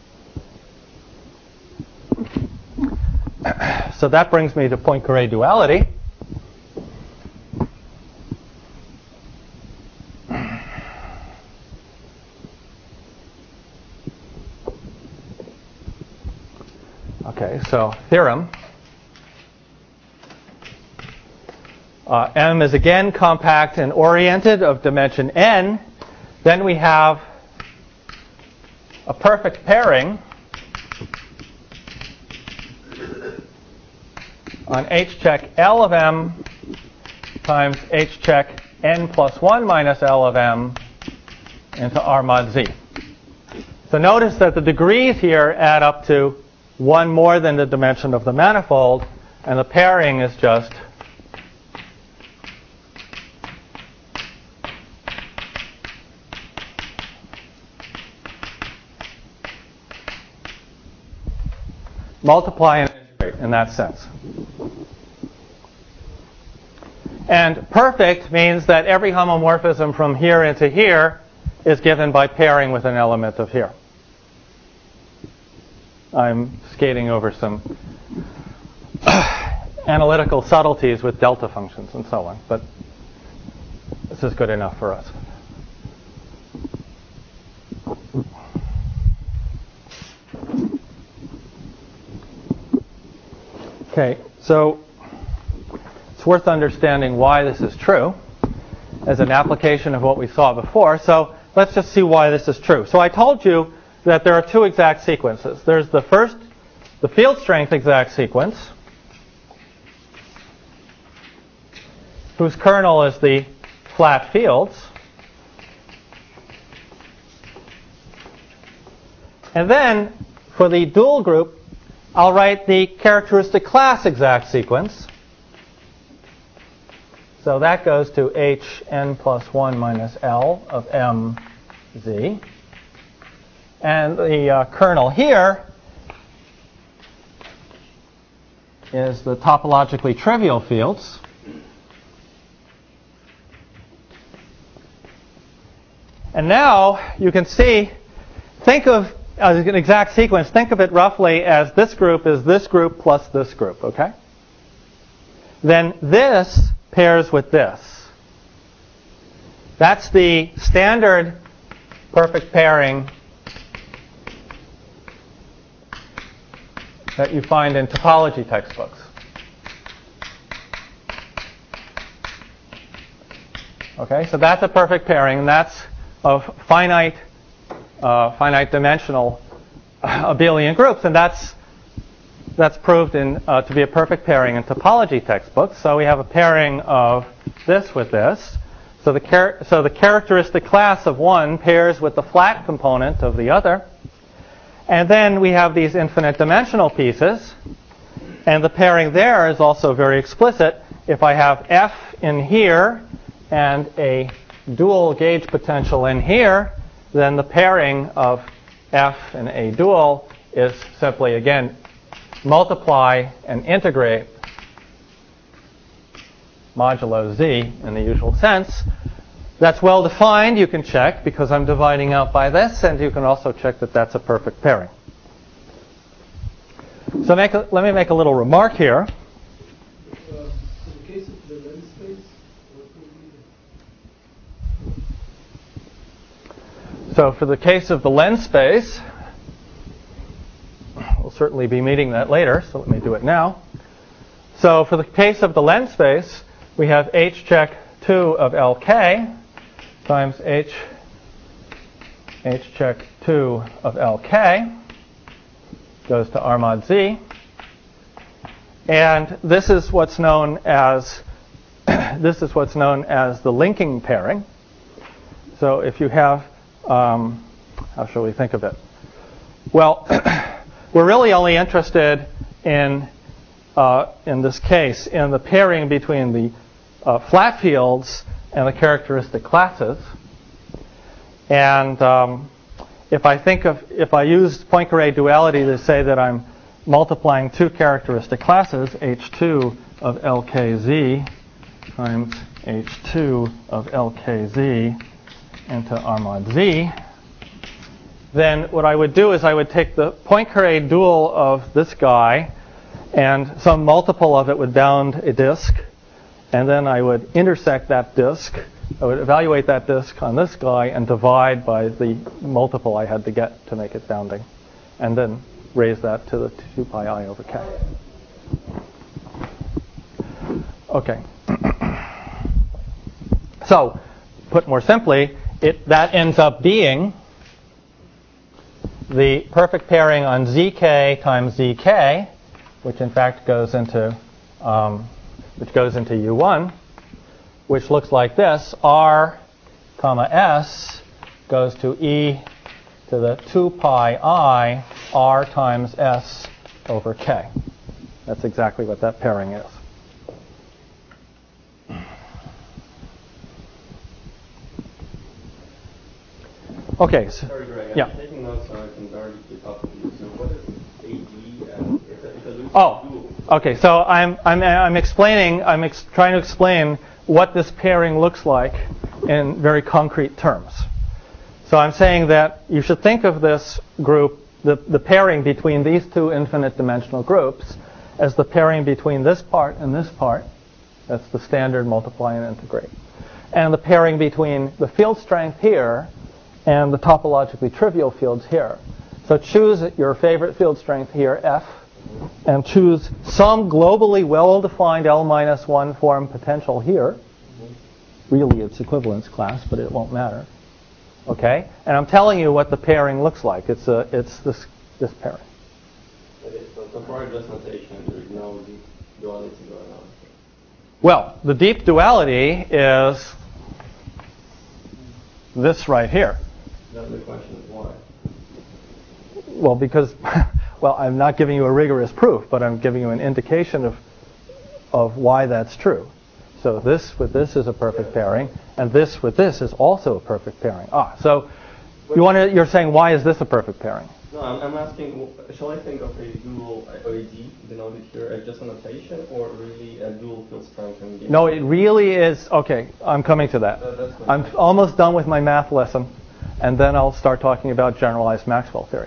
So that brings me to Poincare duality. Okay, so theorem. Uh, M is again compact and oriented of dimension n. Then we have a perfect pairing on H check L of M times H check n plus one minus L of M into R mod Z. So notice that the degrees here add up to one more than the dimension of the manifold, and the pairing is just multiply and integrate in that sense. And perfect means that every homomorphism from here into here is given by pairing with an element of here. I'm skating over some analytical subtleties with delta functions and so on, but this is good enough for us. Okay, so it's worth understanding why this is true as an application of what we saw before. So let's just see why this is true. So I told you that there are two exact sequences. There's the first, the field strength exact sequence, whose kernel is the flat fields. And then for the dual group, I'll write the characteristic class exact sequence. So that goes to H n plus one minus L of M Z. And the uh, kernel here is the topologically trivial fields. And now you can see, think of as an exact sequence, think of it roughly as this group is this group plus this group, okay? Then this pairs with this. That's the standard perfect pairing that you find in topology textbooks. Okay, so that's a perfect pairing, and that's of finite, uh, finite dimensional abelian groups, and that's that's proved in uh, to be a perfect pairing in topology textbooks. So we have a pairing of this with this. So the char- so the characteristic class of one pairs with the flat component of the other. And then we have these infinite dimensional pieces, and the pairing there is also very explicit. If I have F in here and a dual gauge potential in here, then the pairing of F and A dual is simply, again, multiply and integrate modulo Z in the usual sense. That's well defined. You can check because I'm dividing out by this, and you can also check that that's a perfect pairing. So make a, let me make a little remark here. Uh, in the case of the lens space, what will be the... So for the case of the lens space, we'll certainly be meeting that later, so let me do it now. So for the case of the lens space, we have H check two of L K times H, H check two of L K goes to R mod Z. And this is what's known as this is what's known as the linking pairing. So if you have, um, how shall we think of it? Well, we're really only interested in, uh, in this case, in the pairing between the uh, flat fields and the characteristic classes. And um, if I think of, if I use Poincare duality to say that I'm multiplying two characteristic classes, H two of L K Z times H two of L K Z into R mod Z, then what I would do is I would take the Poincare dual of this guy, and some multiple of it would bound a disk, and then I would intersect that disk. I would evaluate that disk on this guy and divide by the multiple I had to get to make it bounding, and then raise that to the two pi I over k. Okay. So, put more simply, it, that ends up being the perfect pairing on zk times zk, which in fact goes into um, which goes into U one, which looks like this: R, comma S goes to e to the two pi I R times S over k. That's exactly what that pairing is. Okay. So, Sorry, Greg. yeah. I'm taking notes so I can barely keep up with you. So what is A D and it's a, it's a loose Oh, dual? okay. So I'm I'm I'm explaining. I'm ex- trying to explain what this pairing looks like in very concrete terms. So I'm saying that you should think of this group, the the pairing between these two infinite dimensional groups, as the pairing between this part and this part. That's the standard multiply and integrate. And the pairing between the field strength here and the topologically trivial fields here. So choose your favorite field strength here, F, and choose some globally well-defined L minus one form potential here. Really, it's equivalence class, but it won't matter. Okay? And I'm telling you what the pairing looks like. It's a, it's this this pairing. Okay, so, so for this notation, there is no deep duality going on. Well, the deep duality is this right here. That's the question is why. Well, because, well, I'm not giving you a rigorous proof, but I'm giving you an indication of of why that's true. So this with this is a perfect pairing, and this with this is also a perfect pairing. Ah, so you want to, you're saying why is this a perfect pairing? No, I'm, I'm asking, shall I think of a dual O E D denoted here as just a notation, or really a dual field strength? And No, it really is. Okay, I'm coming to that. Uh, that's I'm almost done with my math lesson, and then I'll start talking about generalized Maxwell theory.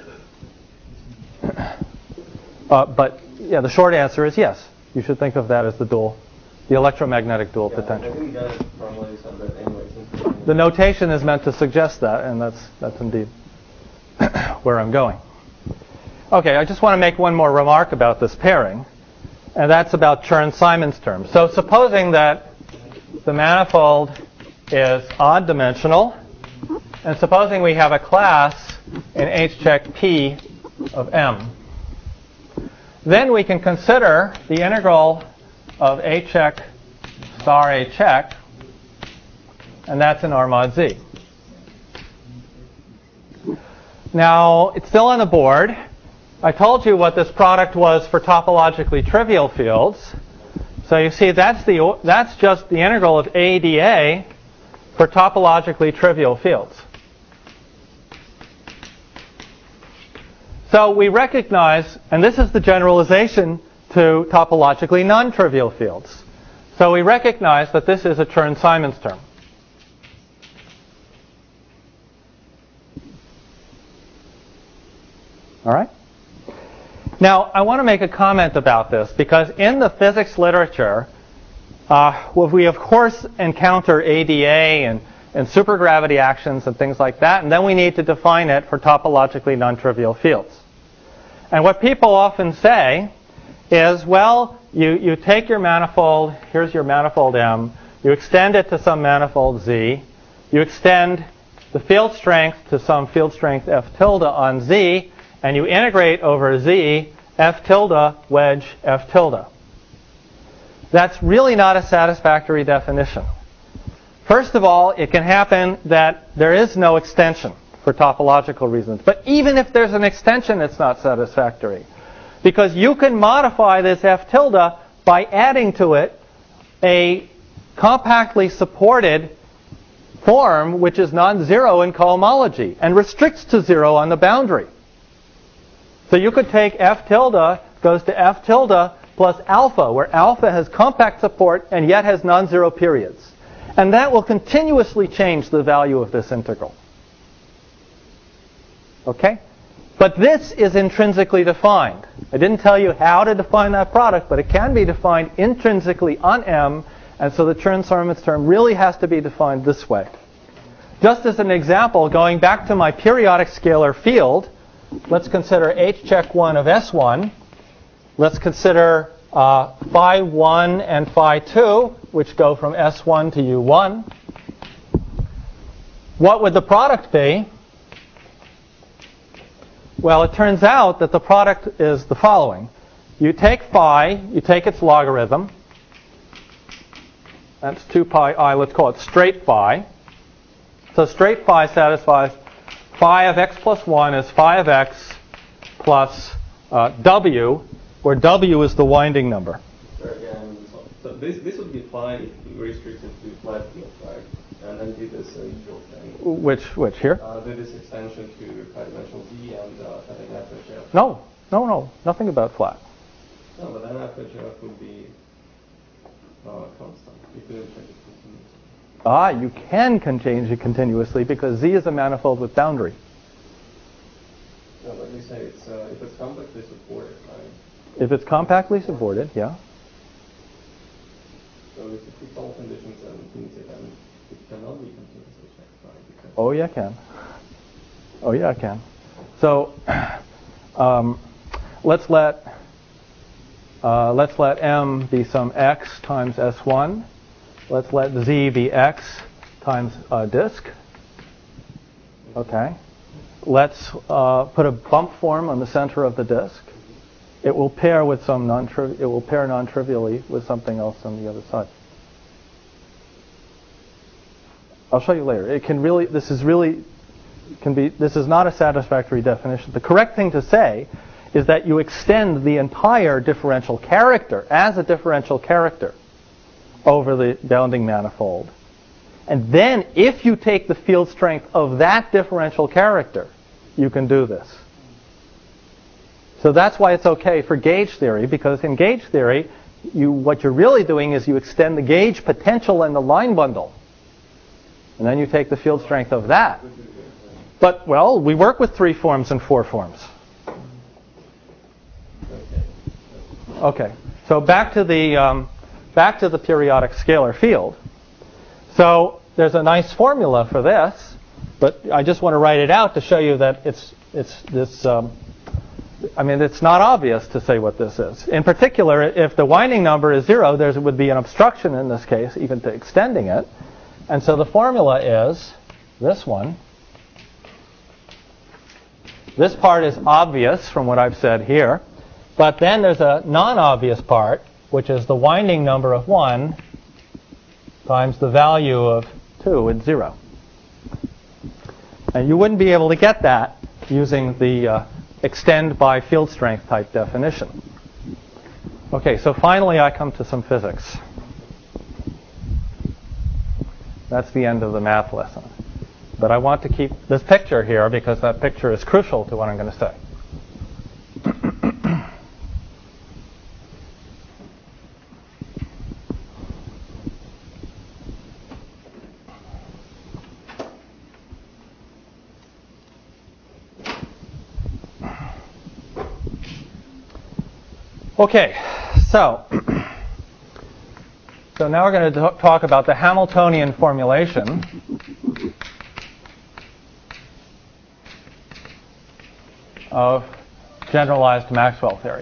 Uh, but yeah, the short answer is yes. You should think of that as the dual, the electromagnetic dual yeah, potential. I didn't get it from what you said, but anyway. The notation is meant to suggest that, and that's that's indeed where I'm going. Okay, I just want to make one more remark about this pairing, and that's about Chern-Simons terms. So supposing that the manifold is odd dimensional, and supposing we have a class in H check P of M, then we can consider the integral of A check star A check, and that's in R mod Z. Now, it's still on the board. I told you what this product was for topologically trivial fields. So you see, that's the that's just the integral of A dA for topologically trivial fields. So we recognize, and this is the generalization to topologically non-trivial fields. So we recognize that this is a Chern-Simons term. All right? Now, I want to make a comment about this, because in the physics literature, uh, well, we of course encounter A D A and, and supergravity actions and things like that, and then we need to define it for topologically non-trivial fields. And what people often say is, well, you, you take your manifold, here's your manifold M, you extend it to some manifold Z, you extend the field strength to some field strength F tilde on Z, and you integrate over Z F tilde wedge F tilde. That's really not a satisfactory definition. First of all, it can happen that there is no extension for topological reasons. But even if there's an extension, it's not satisfactory. Because you can modify this F tilde by adding to it a compactly supported form which is non-zero in cohomology and restricts to zero on the boundary. So you could take F tilde goes to F tilde plus alpha, where alpha has compact support and yet has non-zero periods. And that will continuously change the value of this integral. Okay? But this is intrinsically defined. I didn't tell you how to define that product, but it can be defined intrinsically on M, and so the Chern-Simons term really has to be defined this way. Just as an example, going back to my periodic scalar field, let's consider H check one of S one. Let's consider uh, phi one and phi two, which go from S one to U one. What would the product be? Well, it turns out that the product is the following. You take phi, you take its logarithm. That's two pi I, let's call it straight phi. So straight phi satisfies phi of x plus one is phi of x plus uh, w, where w is the winding number. So again, so this, this would be fine if you restrict it to flat field, right? And then do this uh, usual thing. Which, which here? Uh, do this extension to high-dimensional Z and uh, have an F H F. No, no, no, nothing about flat. No, but then F H F would be uh, constant. You couldn't change it continuously. Ah, you can con- change it continuously because Z is a manifold with boundary. No, but you say it's, uh, if it's complexly supported, right? If it's compactly supported, yeah. So if you fix all conditions and infinity, then it cannot be continuously checked, right? Because Oh, yeah, I can. Oh, yeah, I can. So um, let's let uh, let's let M be some x times S one. Let's let Z be x times a disk. Okay. Let's uh, put a bump form on the center of the disk. It will pair with some non-trivial. It will pair non-trivially with something else on the other side. I'll show you later. It can really. This is really can be. This is not a satisfactory definition. The correct thing to say is that you extend the entire differential character as a differential character over the bounding manifold, and then if you take the field strength of that differential character, you can do this. So that's why it's okay for gauge theory, because in gauge theory, you what you're really doing is you extend the gauge potential in the line bundle. And then you take the field strength of that. But, well, we work with three forms and four forms. Okay. So back to the um, back to the periodic scalar field. So there's a nice formula for this, but I just want to write it out to show you that it's it's this. Um, I mean, it's not obvious to say what this is. In particular, if the winding number is zero, there would be an obstruction in this case, even to extending it. And so the formula is this one. This part is obvious from what I've said here. But then there's a non-obvious part, which is the winding number of one times the value of two at zero. And you wouldn't be able to get that using the uh, extend by field strength type definition. Okay, so finally I come to some physics. That's the end of the math lesson. But I want to keep this picture here because that picture is crucial to what I'm going to say. Okay, so so now we're going to talk about the Hamiltonian formulation of generalized Maxwell theory.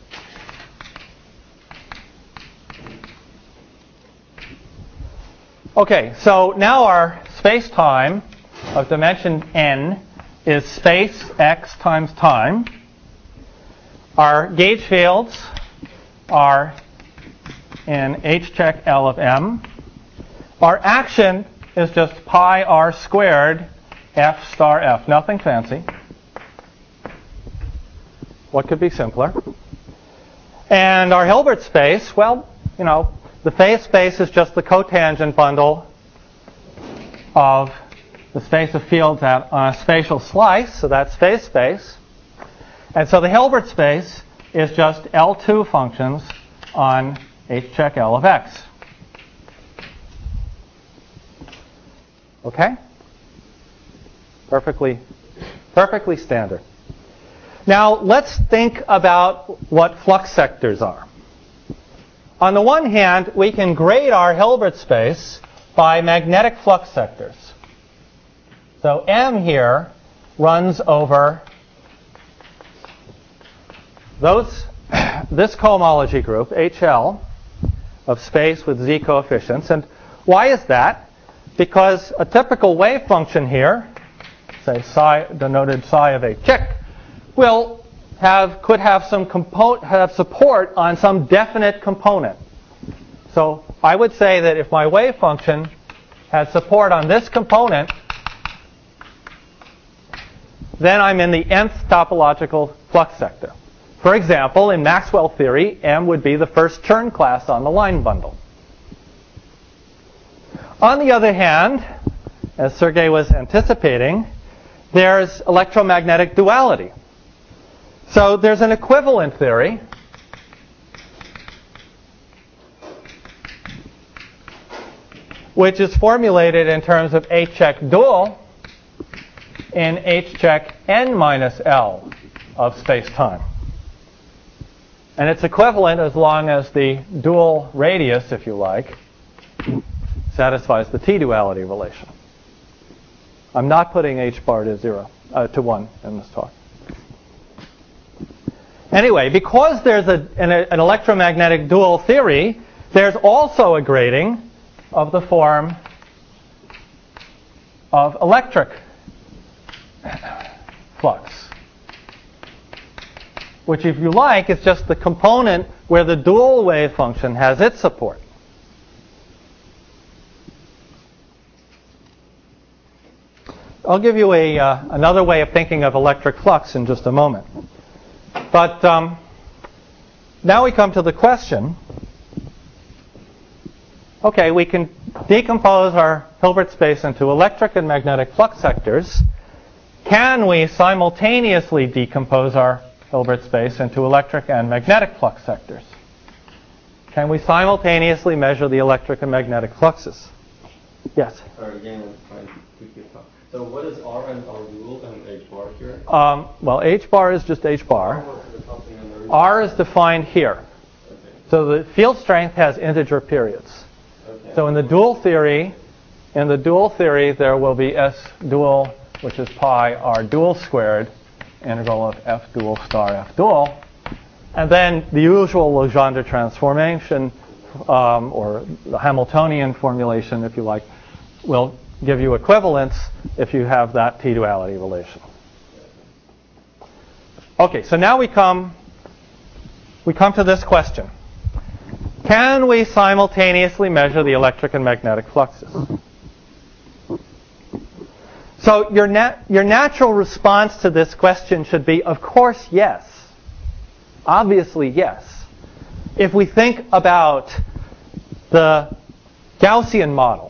Okay, so now our space-time of dimension n is space x times time. Our gauge fields are in h check L of m. Our action is just pi r squared f star f. Nothing fancy. What could be simpler? And our Hilbert space, well, you know, the phase space is just the cotangent bundle of the space of fields at, on a spatial slice, so that's phase space. And so the Hilbert space is just L two functions on H check L of x. Okay? Perfectly, perfectly standard. Now, let's think about what flux sectors are. On the one hand, we can grade our Hilbert space by magnetic flux sectors. So M here runs over those, this cohomology group, H L, of space with z coefficients. And why is that? Because a typical wave function here, say psi, denoted psi of H check, will have, could have some component, have support on some definite component. So I would say that if my wave function had support on this component, then I'm in the nth topological flux sector. For example, in Maxwell theory, M would be the first Chern class on the line bundle. On the other hand, as Sergei was anticipating, there's electromagnetic duality. So there's an equivalent theory which is formulated in terms of H check dual in H check n minus L of space-time. And it's equivalent as long as the dual radius, if you like, satisfies the T-duality relation. I'm not putting H bar to zero, uh, to one in this talk. Anyway, because there's a, an, an electromagnetic dual theory, there's also a grading of the form of electric flux, which, if you like, is just the component where the dual wave function has its support. I'll give you a, uh, another way of thinking of electric flux in just a moment. But um, now we come to the question, okay, we can decompose our Hilbert space into electric and magnetic flux sectors. Can we simultaneously decompose our Hilbert space into electric and magnetic flux sectors? Can we simultaneously measure the electric and magnetic fluxes? Yes? Sorry, again, I'm trying to quickly talk. So what is R and R dual and H bar here? Um, well, H bar is just H bar. R is defined here. Okay. So the field strength has integer periods. Okay. So in the dual theory, in the dual theory, there will be S dual, which is pi R dual squared, integral of F dual star F dual. And then the usual Legendre transformation, um, or the Hamiltonian formulation, if you like, will give you equivalence if you have that T-duality relation. Okay, so now we come, we come to this question. Can we simultaneously measure the electric and magnetic fluxes? So your, nat- your natural response to this question should be, of course, yes. Obviously, yes. If we think about the Gaussian model,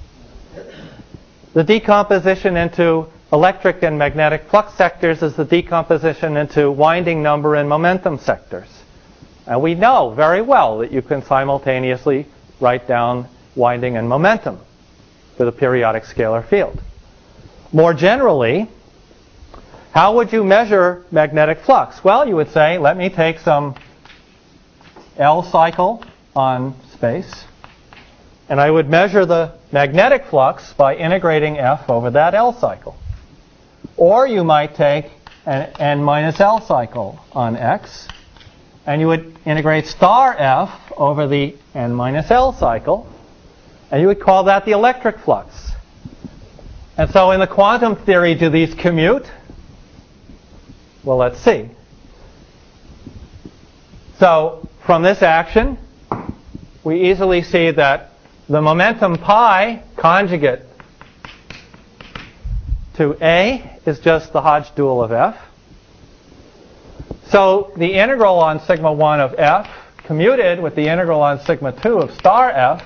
the decomposition into electric and magnetic flux sectors is the decomposition into winding number and momentum sectors. And we know very well that you can simultaneously write down winding and momentum for the periodic scalar field. More generally, how would you measure magnetic flux? Well, you would say, let me take some L cycle on space, and I would measure the magnetic flux by integrating F over that L cycle. Or you might take an N minus L cycle on X, and you would integrate star F over the N minus L cycle, and you would call that the electric flux. And so in the quantum theory, do these commute? Well, let's see. So from this action, we easily see that the momentum pi conjugate to A is just the Hodge dual of F. So the integral on sigma one of F commuted with the integral on sigma two of star F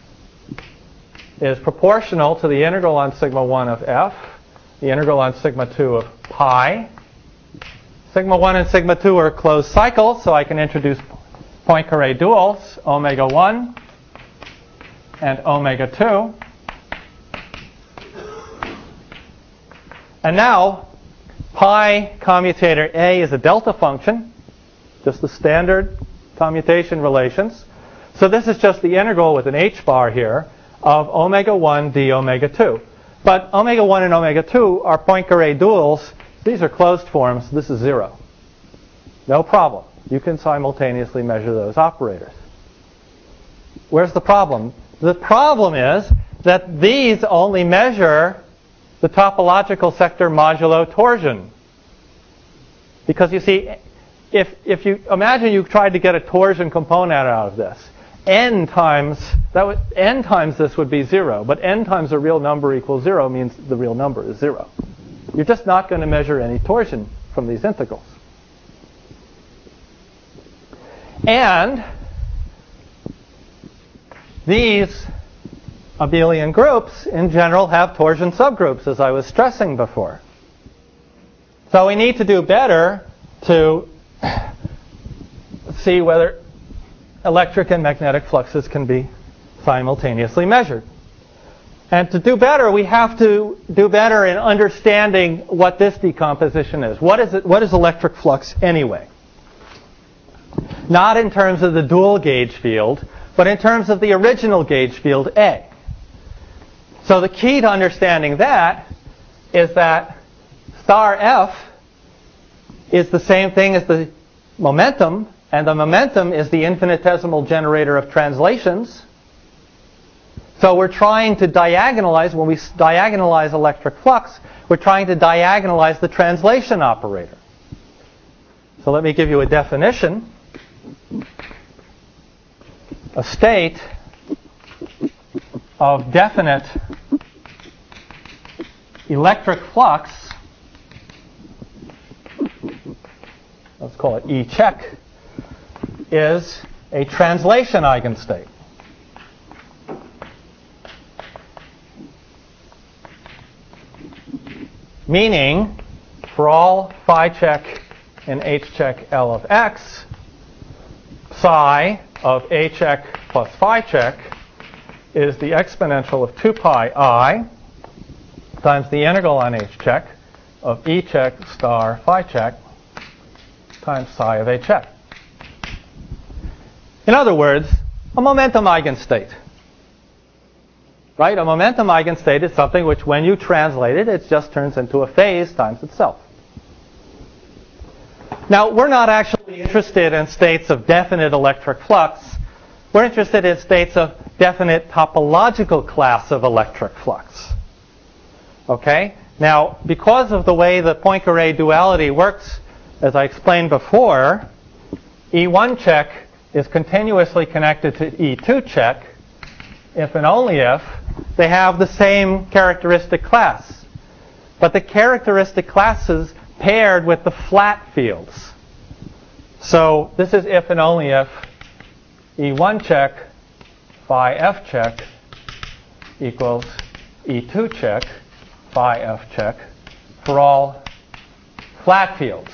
is proportional to the integral on sigma one of F, the integral on sigma two of pi. Sigma one and sigma two are closed cycles, so I can introduce Poincare duals, omega one and omega two. And now, pi commutator A is a delta function, just the standard commutation relations. So this is just the integral with an h bar here of omega one d omega two. But omega one and omega two are Poincare duals. These are closed forms. This is zero. No problem. You can simultaneously measure those operators. Where's the problem? The problem is that these only measure the topological sector modulo torsion. Because you see, if, if you imagine you tried to get a torsion component out of this, n times, that would, n times this would be zero. But n times a real number equals zero means the real number is zero. You're just not going to measure any torsion from these integrals. And these abelian groups, in general, have torsion subgroups, as I was stressing before. So we need to do better to see whether electric and magnetic fluxes can be simultaneously measured. And to do better, we have to do better in understanding what this decomposition is. What is it? What is electric flux anyway? Not in terms of the dual gauge field, but in terms of the original gauge field A. So the key to understanding that is that star F is the same thing as the momentum, and the momentum is the infinitesimal generator of translations. So we're trying to diagonalize, when we diagonalize electric flux, we're trying to diagonalize the translation operator. So let me give you a definition. A state of definite electric flux, let's call it E check, is a translation eigenstate. Meaning, for all phi check and h check L of x, psi of a check plus phi check is the exponential of two pi I times the integral on h check of e check star phi check times psi of a check. In other words, a momentum eigenstate. Right? A momentum eigenstate is something which, when you translate it, it just turns into a phase times itself. Now, we're not actually interested in states of definite electric flux. We're interested in states of definite topological class of electric flux. Okay? Now, because of the way the Poincare duality works, as I explained before, E one check is continuously connected to E two check if and only if they have the same characteristic class. But the characteristic classes paired with the flat fields. So this is if and only if E one check phi f check equals E two check phi f check for all flat fields.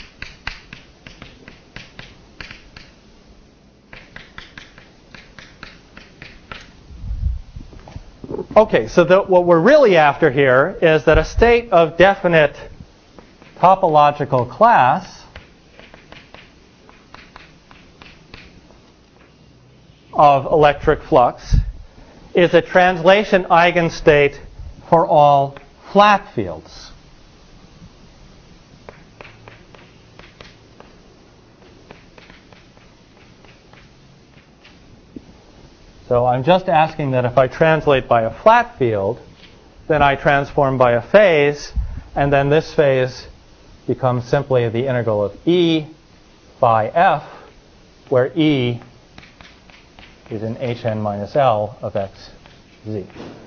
Okay, so the, what we're really after here is that a state of definite topological class of electric flux is a translation eigenstate for all flat fields. So I'm just asking that if I translate by a flat field, then I transform by a phase, and then this phase becomes simply the integral of E phi f, where E is in Hn minus L of x z.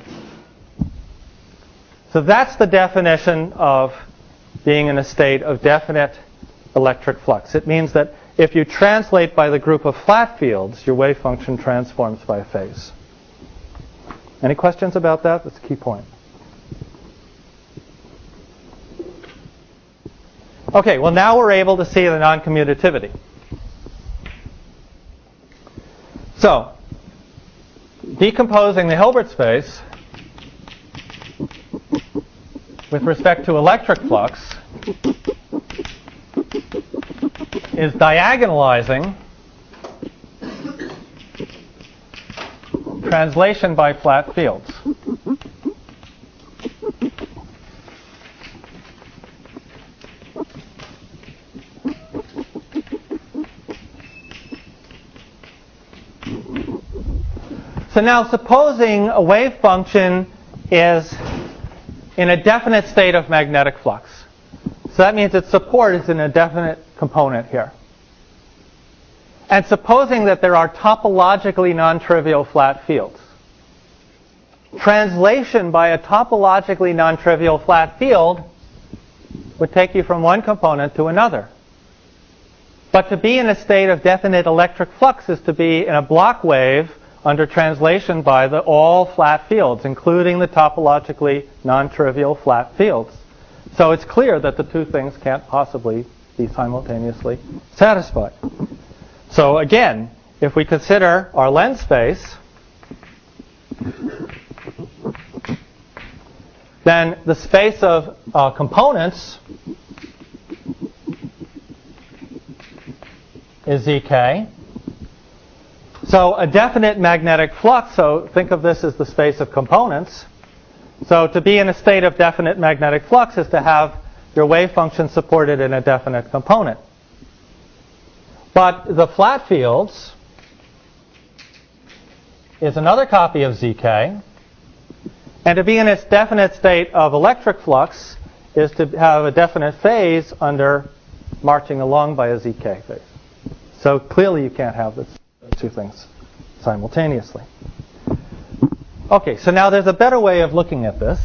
So that's the definition of being in a state of definite electric flux. It means that if you translate by the group of flat fields, your wave function transforms by a phase. Any questions about that? That's a key point. Okay, well now we're able to see the non-commutativity. So, decomposing the Hilbert space with respect to electric flux is diagonalizing translation by flat fields. So now supposing a wave function is in a definite state of magnetic flux. So that means its support is in a definite component here. And supposing that there are topologically non-trivial flat fields. Translation by a topologically non-trivial flat field would take you from one component to another. But to be in a state of definite electric flux is to be in a block wave under translation by the all flat fields, including the topologically non-trivial flat fields. So it's clear that the two things can't possibly be simultaneously satisfied. So again, if we consider our lens space, then the space of uh, components is Z K. So a definite magnetic flux, so think of this as the space of components. So to be in a state of definite magnetic flux is to have your wave function supported in a definite component. But the flat fields is another copy of Z K. And to be in its definite state of electric flux is to have a definite phase under marching along by a Z K phase. So clearly you can't have this two things simultaneously. Okay, so now there's a better way of looking at this.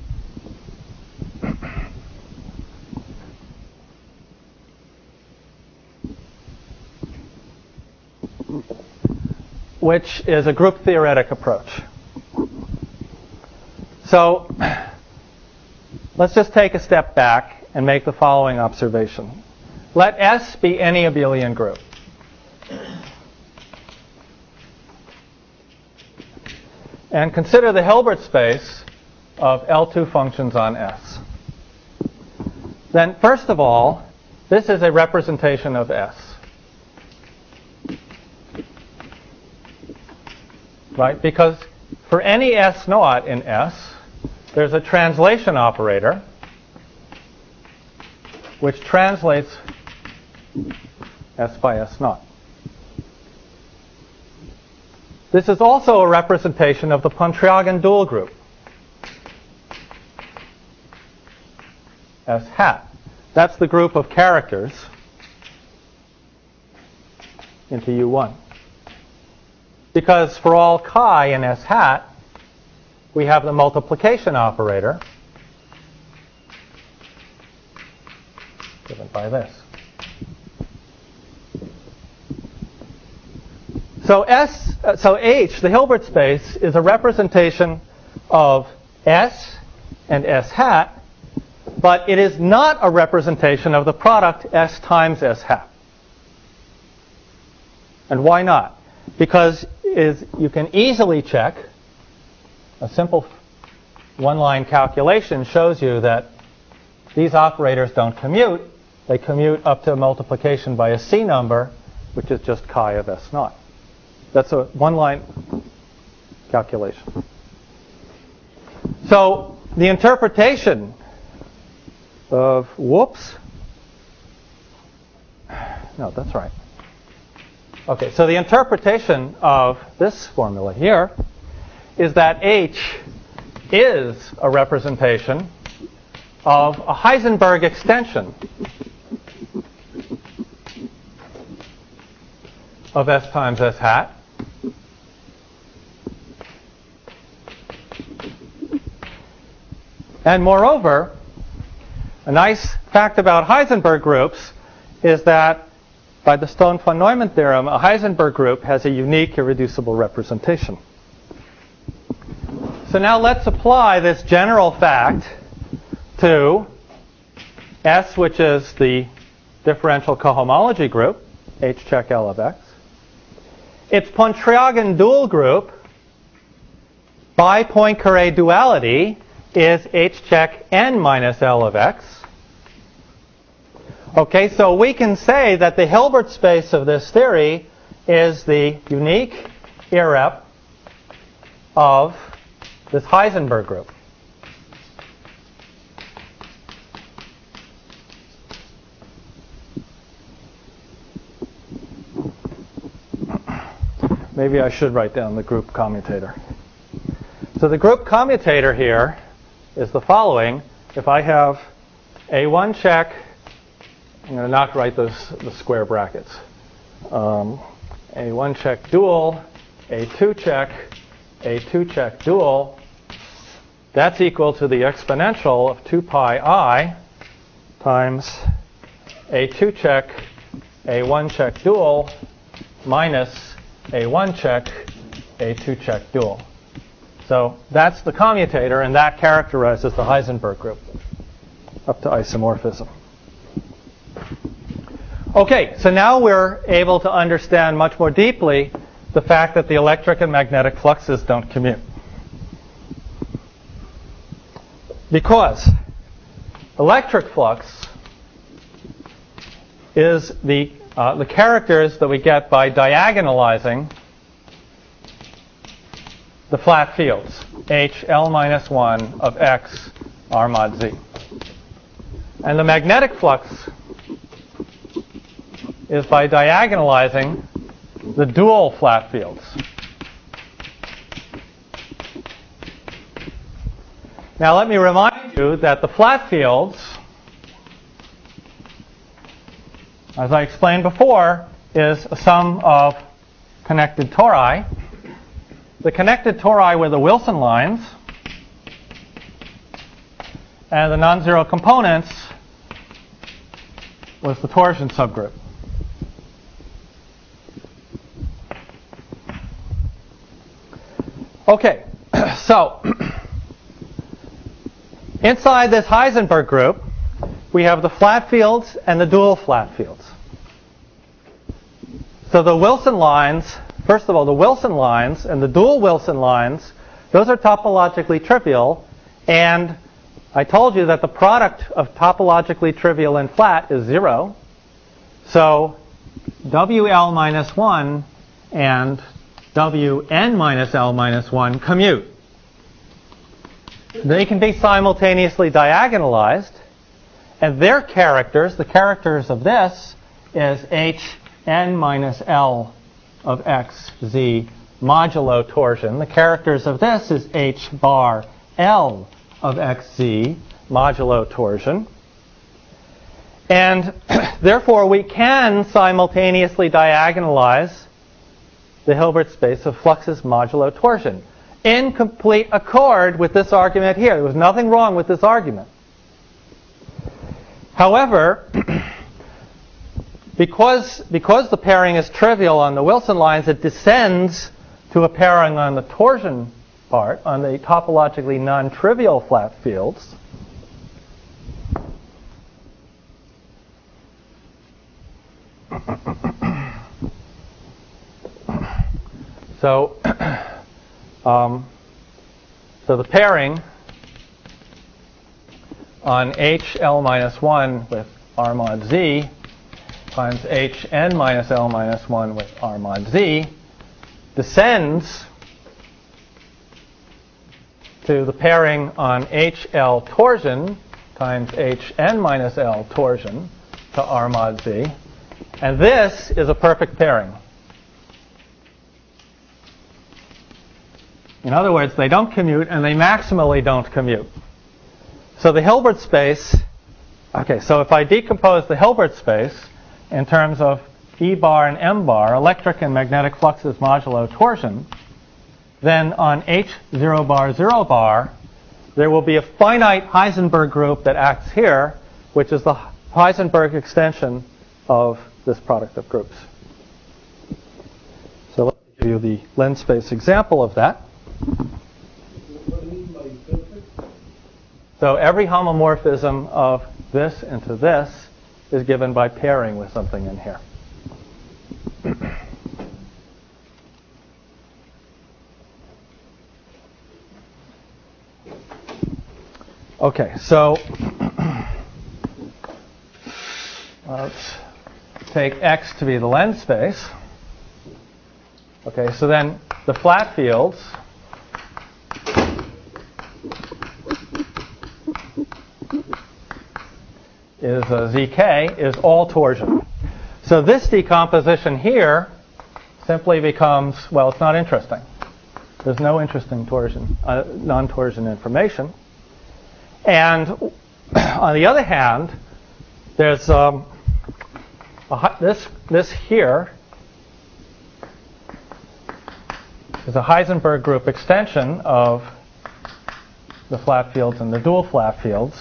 Which is a group theoretic approach. So let's just take a step back and make the following observation. Let S be any abelian group. And consider the Hilbert space of L two functions on S. Then, first of all, this is a representation of S. Right? Because for any S naught in S, there's a translation operator which translates S by S naught. This is also a representation of the Pontryagin dual group, S hat. That's the group of characters into U one. Because for all chi in S hat, we have the multiplication operator given by this. So S, uh, so H, the Hilbert space, is a representation of S and S hat, but it is not a representation of the product S times S hat. And why not? Because is you can easily check. A simple one-line calculation shows you that these operators don't commute. They commute up to a multiplication by a C number, which is just chi of S naught. That's a one-line calculation. So the interpretation of, whoops, no, that's right. Okay, so the interpretation of this formula here is that H is a representation of a Heisenberg extension of S times S hat. And moreover, a nice fact about Heisenberg groups is that by the Stone-von Neumann theorem, a Heisenberg group has a unique irreducible representation. So now let's apply this general fact to S, which is the differential cohomology group, H check L of X, its Pontryagin dual group by Poincare duality is H check n minus L of x. Okay, so we can say that the Hilbert space of this theory is the unique irrep of this Heisenberg group. Maybe I should write down the group commutator. So the group commutator here is the following. If I have a one check, I'm going to not write those the square brackets. Um, a one check dual, a two check, a two check dual, that's equal to the exponential of two pi I times a two check, a one check dual minus a one check, a two check dual. So that's the commutator, and that characterizes the Heisenberg group up to isomorphism. Okay, so now we're able to understand much more deeply the fact that the electric and magnetic fluxes don't commute. Because electric flux is the, uh, the characters that we get by diagonalizing the flat fields, H L minus one of x R mod z. And the magnetic flux is by diagonalizing the dual flat fields. Now let me remind you that the flat fields, as I explained before, is a sum of connected tori. The connected tori were the Wilson lines, and the non-zero components was the torsion subgroup. Okay, so inside this Heisenberg group, we have the flat fields and the dual flat fields. So the Wilson lines, first of all, the Wilson lines and the dual Wilson lines, those are topologically trivial, and I told you that the product of topologically trivial and flat is zero. So W L minus one and W n minus L minus one commute. They can be simultaneously diagonalized, and their characters, the characters of this, is H n minus L of x z modulo torsion. The characters of this is H bar L of xz modulo torsion. And therefore, we can simultaneously diagonalize the Hilbert space of fluxes modulo torsion in complete accord with this argument here. There was nothing wrong with this argument. However, because, because the pairing is trivial on the Wilson lines, it descends to a pairing on the torsion part, on the topologically non-trivial flat fields. So, um, so the pairing on H L minus one with R mod z times H n minus L minus one with R mod z descends to the pairing on H L torsion times H n minus L torsion to R mod z. And this is a perfect pairing. In other words, they don't commute, and they maximally don't commute. So the Hilbert space, okay, so if I decompose the Hilbert space in terms of E bar and M bar, electric and magnetic fluxes modulo torsion, then on H zero bar zero bar, there will be a finite Heisenberg group that acts here, which is the Heisenberg extension of this product of groups. So let me give you the Lens space example of that. What do you mean by perfect? So every homomorphism of this into this is given by pairing with something in here. Okay, so let's take X to be the lens space. Okay, so then the flat fields is uh, Z K is all torsion. So this decomposition here simply becomes, well, it's not interesting. There's no interesting torsion, uh, non-torsion information. And on the other hand, there's um, a, this this here is a Heisenberg group extension of the flat fields and the dual flat fields,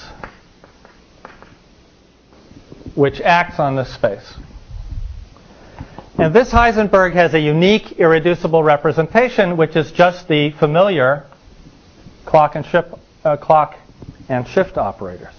which acts on this space. And this Heisenberg has a unique irreducible representation, which is just the familiar clock and shift, uh, clock and shift operators.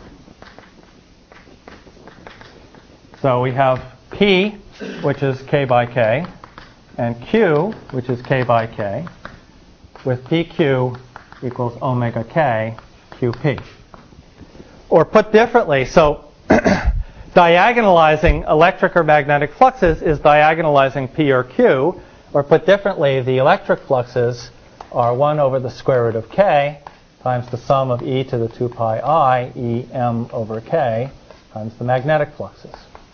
So we have P, which is K by K, and Q, which is K by K, with P Q equals omega K Q P. Or put differently, so diagonalizing electric or magnetic fluxes is diagonalizing P or Q, or put differently, the electric fluxes are one over the square root of K times the sum of e to the two pi I, E m over K, times the magnetic fluxes.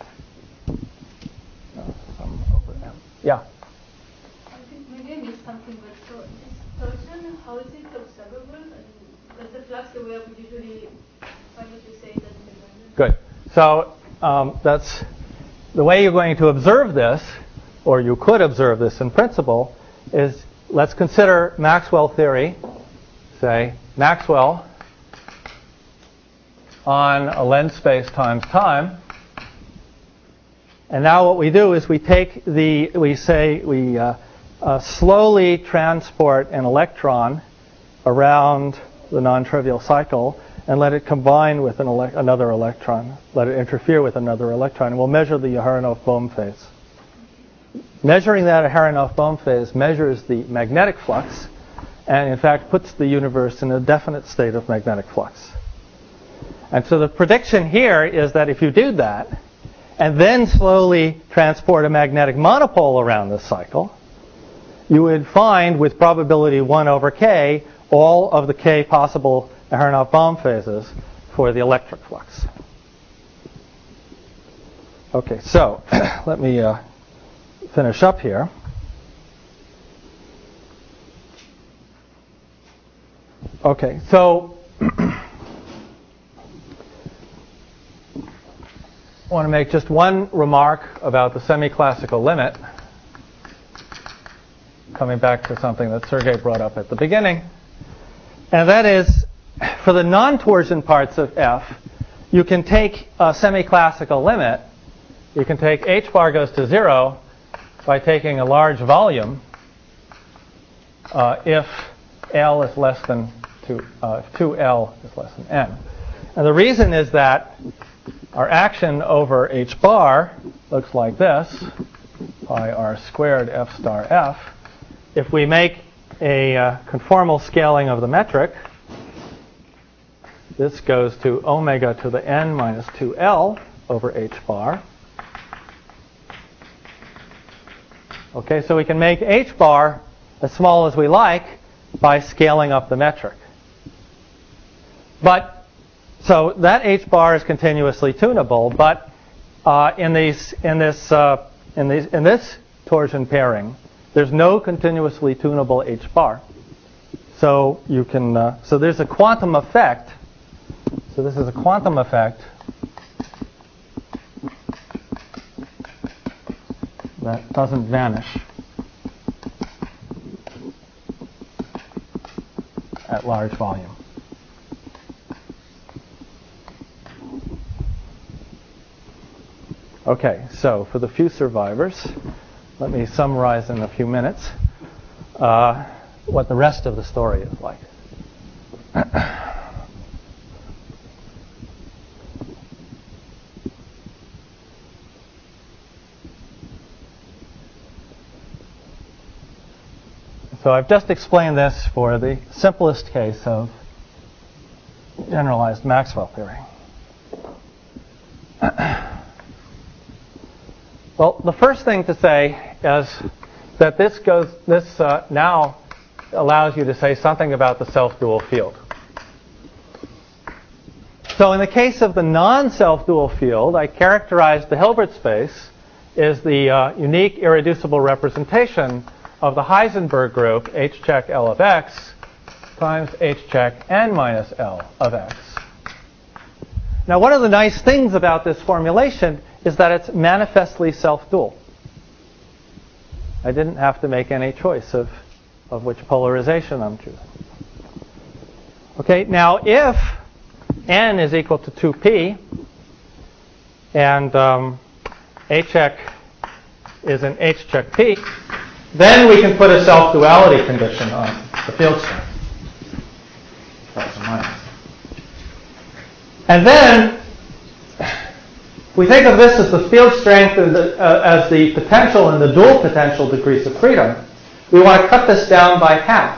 Uh, sum over m. Yeah? I think maybe I missed something, but so this torsion, how is it observable? And that's the flux the way I would usually find it to say that independent. Good. So um, that's the way you're going to observe this, or you could observe this in principle, is let's consider Maxwell theory, say Maxwell on a lens space times time. And now what we do is we take the, we say, we uh, uh, slowly transport an electron around the non-trivial cycle and let it combine with an ele- another electron, let it interfere with another electron, and we'll measure the Aharonov-Bohm phase. Measuring that Aharonov-Bohm phase measures the magnetic flux, and in fact puts the universe in a definite state of magnetic flux. And so the prediction here is that if you do that, and then slowly transport a magnetic monopole around this cycle, you would find with probability one over K all of the K possible Aharonov-Bohm phases for the electric flux. Okay, so let me uh, finish up here. Okay, so I want to make just one remark about the semi-classical limit, coming back to something that Sergei brought up at the beginning. And that is, for the non-torsion parts of F, you can take a semi-classical limit. You can take h bar goes to zero by taking a large volume uh, if L is less than two, uh, if two L is less than n. And the reason is that our action over h bar looks like this, pi r squared f star f. If we make a uh, conformal scaling of the metric, this goes to omega to the n minus two L over h bar. Okay, so we can make h bar as small as we like by scaling up the metric. But so that h bar is continuously tunable, but uh, in these in this uh, in these in this torsion pairing, there's no continuously tunable h bar. So you can uh, so there's a quantum effect. So this is a quantum effect that doesn't vanish at large volume. Okay, so for the few survivors, let me summarize in a few minutes uh, what the rest of the story is like. So I've just explained this for the simplest case of generalized Maxwell theory. Well, the first thing to say is that this goes. This uh, now allows you to say something about the self-dual field. So in the case of the non-self-dual field, I characterized the Hilbert space as the uh, unique irreducible representation of the Heisenberg group H check L of x times H check n minus L of x. Now, one of the nice things about this formulation is that it's manifestly self-dual. I didn't have to make any choice of, of which polarization I'm choosing. Okay, now if n is equal to two p and um, H check is an H check p, then we can put a self-duality condition on the field strength. Plus or minus. And then we think of this as the field strength and the, uh, as the potential and the dual potential degrees of freedom. We want to cut this down by half.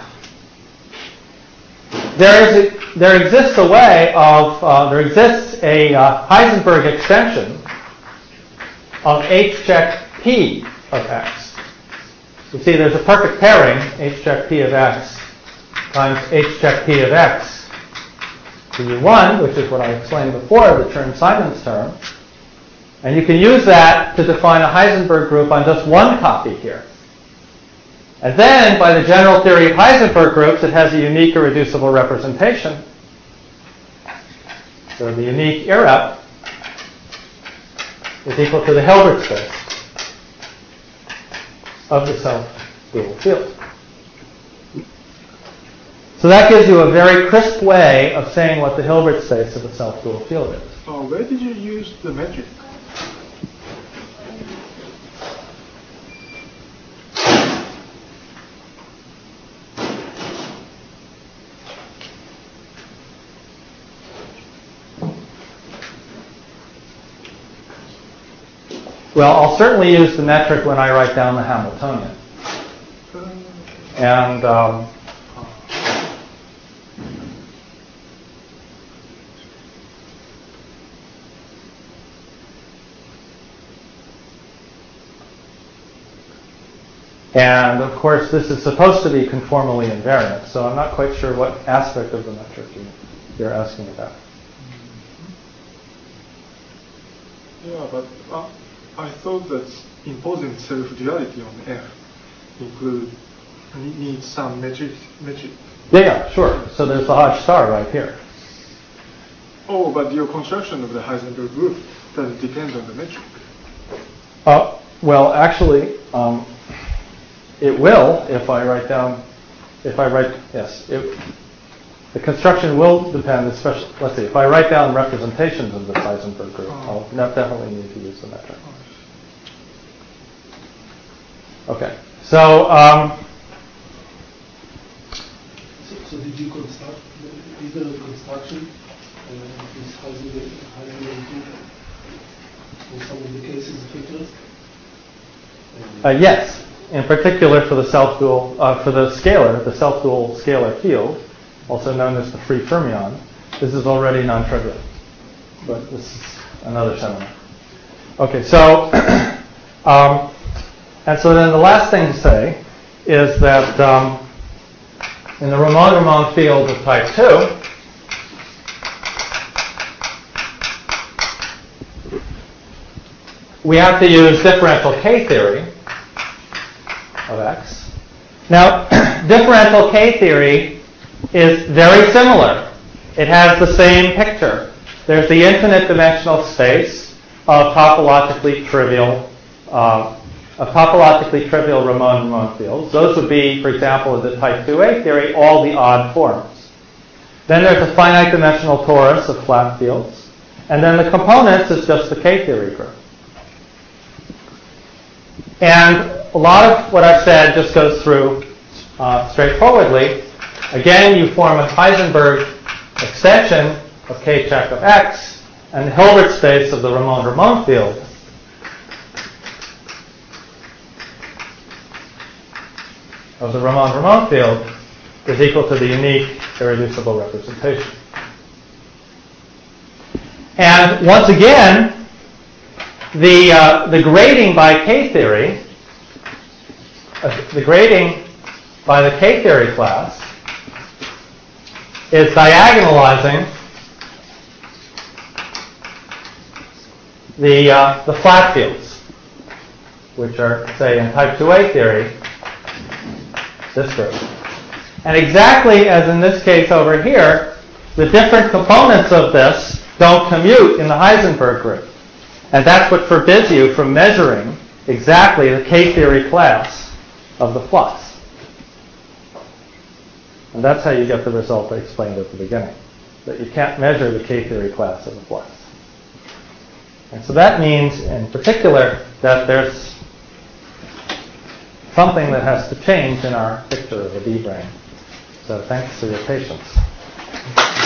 There is a, there exists a way of uh, there exists a uh, Heisenberg extension of H check p of x. You see, there's a perfect pairing H check p of x times H check p of x to U one, which is what I explained before, the Chern-Simons term. And you can use that to define a Heisenberg group on just one copy here. And then, by the general theory of Heisenberg groups, it has a unique irreducible representation. So the unique irrep is equal to the Hilbert space of the self-dual field. So that gives you a very crisp way of saying what the Hilbert space of the self-dual field is. Uh, where did you use the metric? Well, I'll certainly use the metric when I write down the Hamiltonian. And um, and of course, this is supposed to be conformally invariant, so I'm not quite sure what aspect of the metric you, you're asking about. Yeah, but uh, I thought that imposing self-duality on F include needs some metric. metric. Yeah, yeah, sure. So there's the Hodge star right here. Oh, but your construction of the Heisenberg group doesn't depend on the metric. Uh, well, actually, um, it will if I write down, if I write, yes, it, the construction will depend, especially, let's see, if I write down representations of the Heisenberg group, Oh. I'll not definitely need to use the metric. Okay, so, um, So, so did you construct, is there a construction uh, this Heisenberg Heisenberg group in some of the cases of interest? uh, yes, in particular for the self-dual, uh, for the scalar, the self-dual scalar field, also known as the free fermion, this is already non-trivial. But this is another seminar. Okay, so, um, and so then the last thing to say is that um, in the Ramon-Ramon field of type two, we have to use differential K theory of X. Now, differential K theory is very similar. It has the same picture. There's the infinite dimensional space of topologically trivial, uh, of topologically trivial Ramon-Ramon fields. Those would be, for example, in the type two A theory, all the odd forms. Then there's a finite dimensional torus of flat fields. And then the components is just the K theory group. And a lot of what I've said just goes through uh, straightforwardly. Again, you form a Heisenberg extension of K check of X and the Hilbert space of the Ramon-Ramon field. Of the Ramon-Ramon field is equal to the unique irreducible representation. And once again, the, uh, the grading by K-theory, uh, the grading by the K-theory class is diagonalizing the, uh, the flat fields, which are, say, in type two A theory, this group. And exactly as in this case over here, the different components of this don't commute in the Heisenberg group. And that's what forbids you from measuring exactly the K-theory class of the flux. And that's how you get the result I explained at the beginning, that you can't measure the K-theory class of the flux. And so that means, in particular, that there's something that has to change in our picture of a D-brane. So thanks for your patience.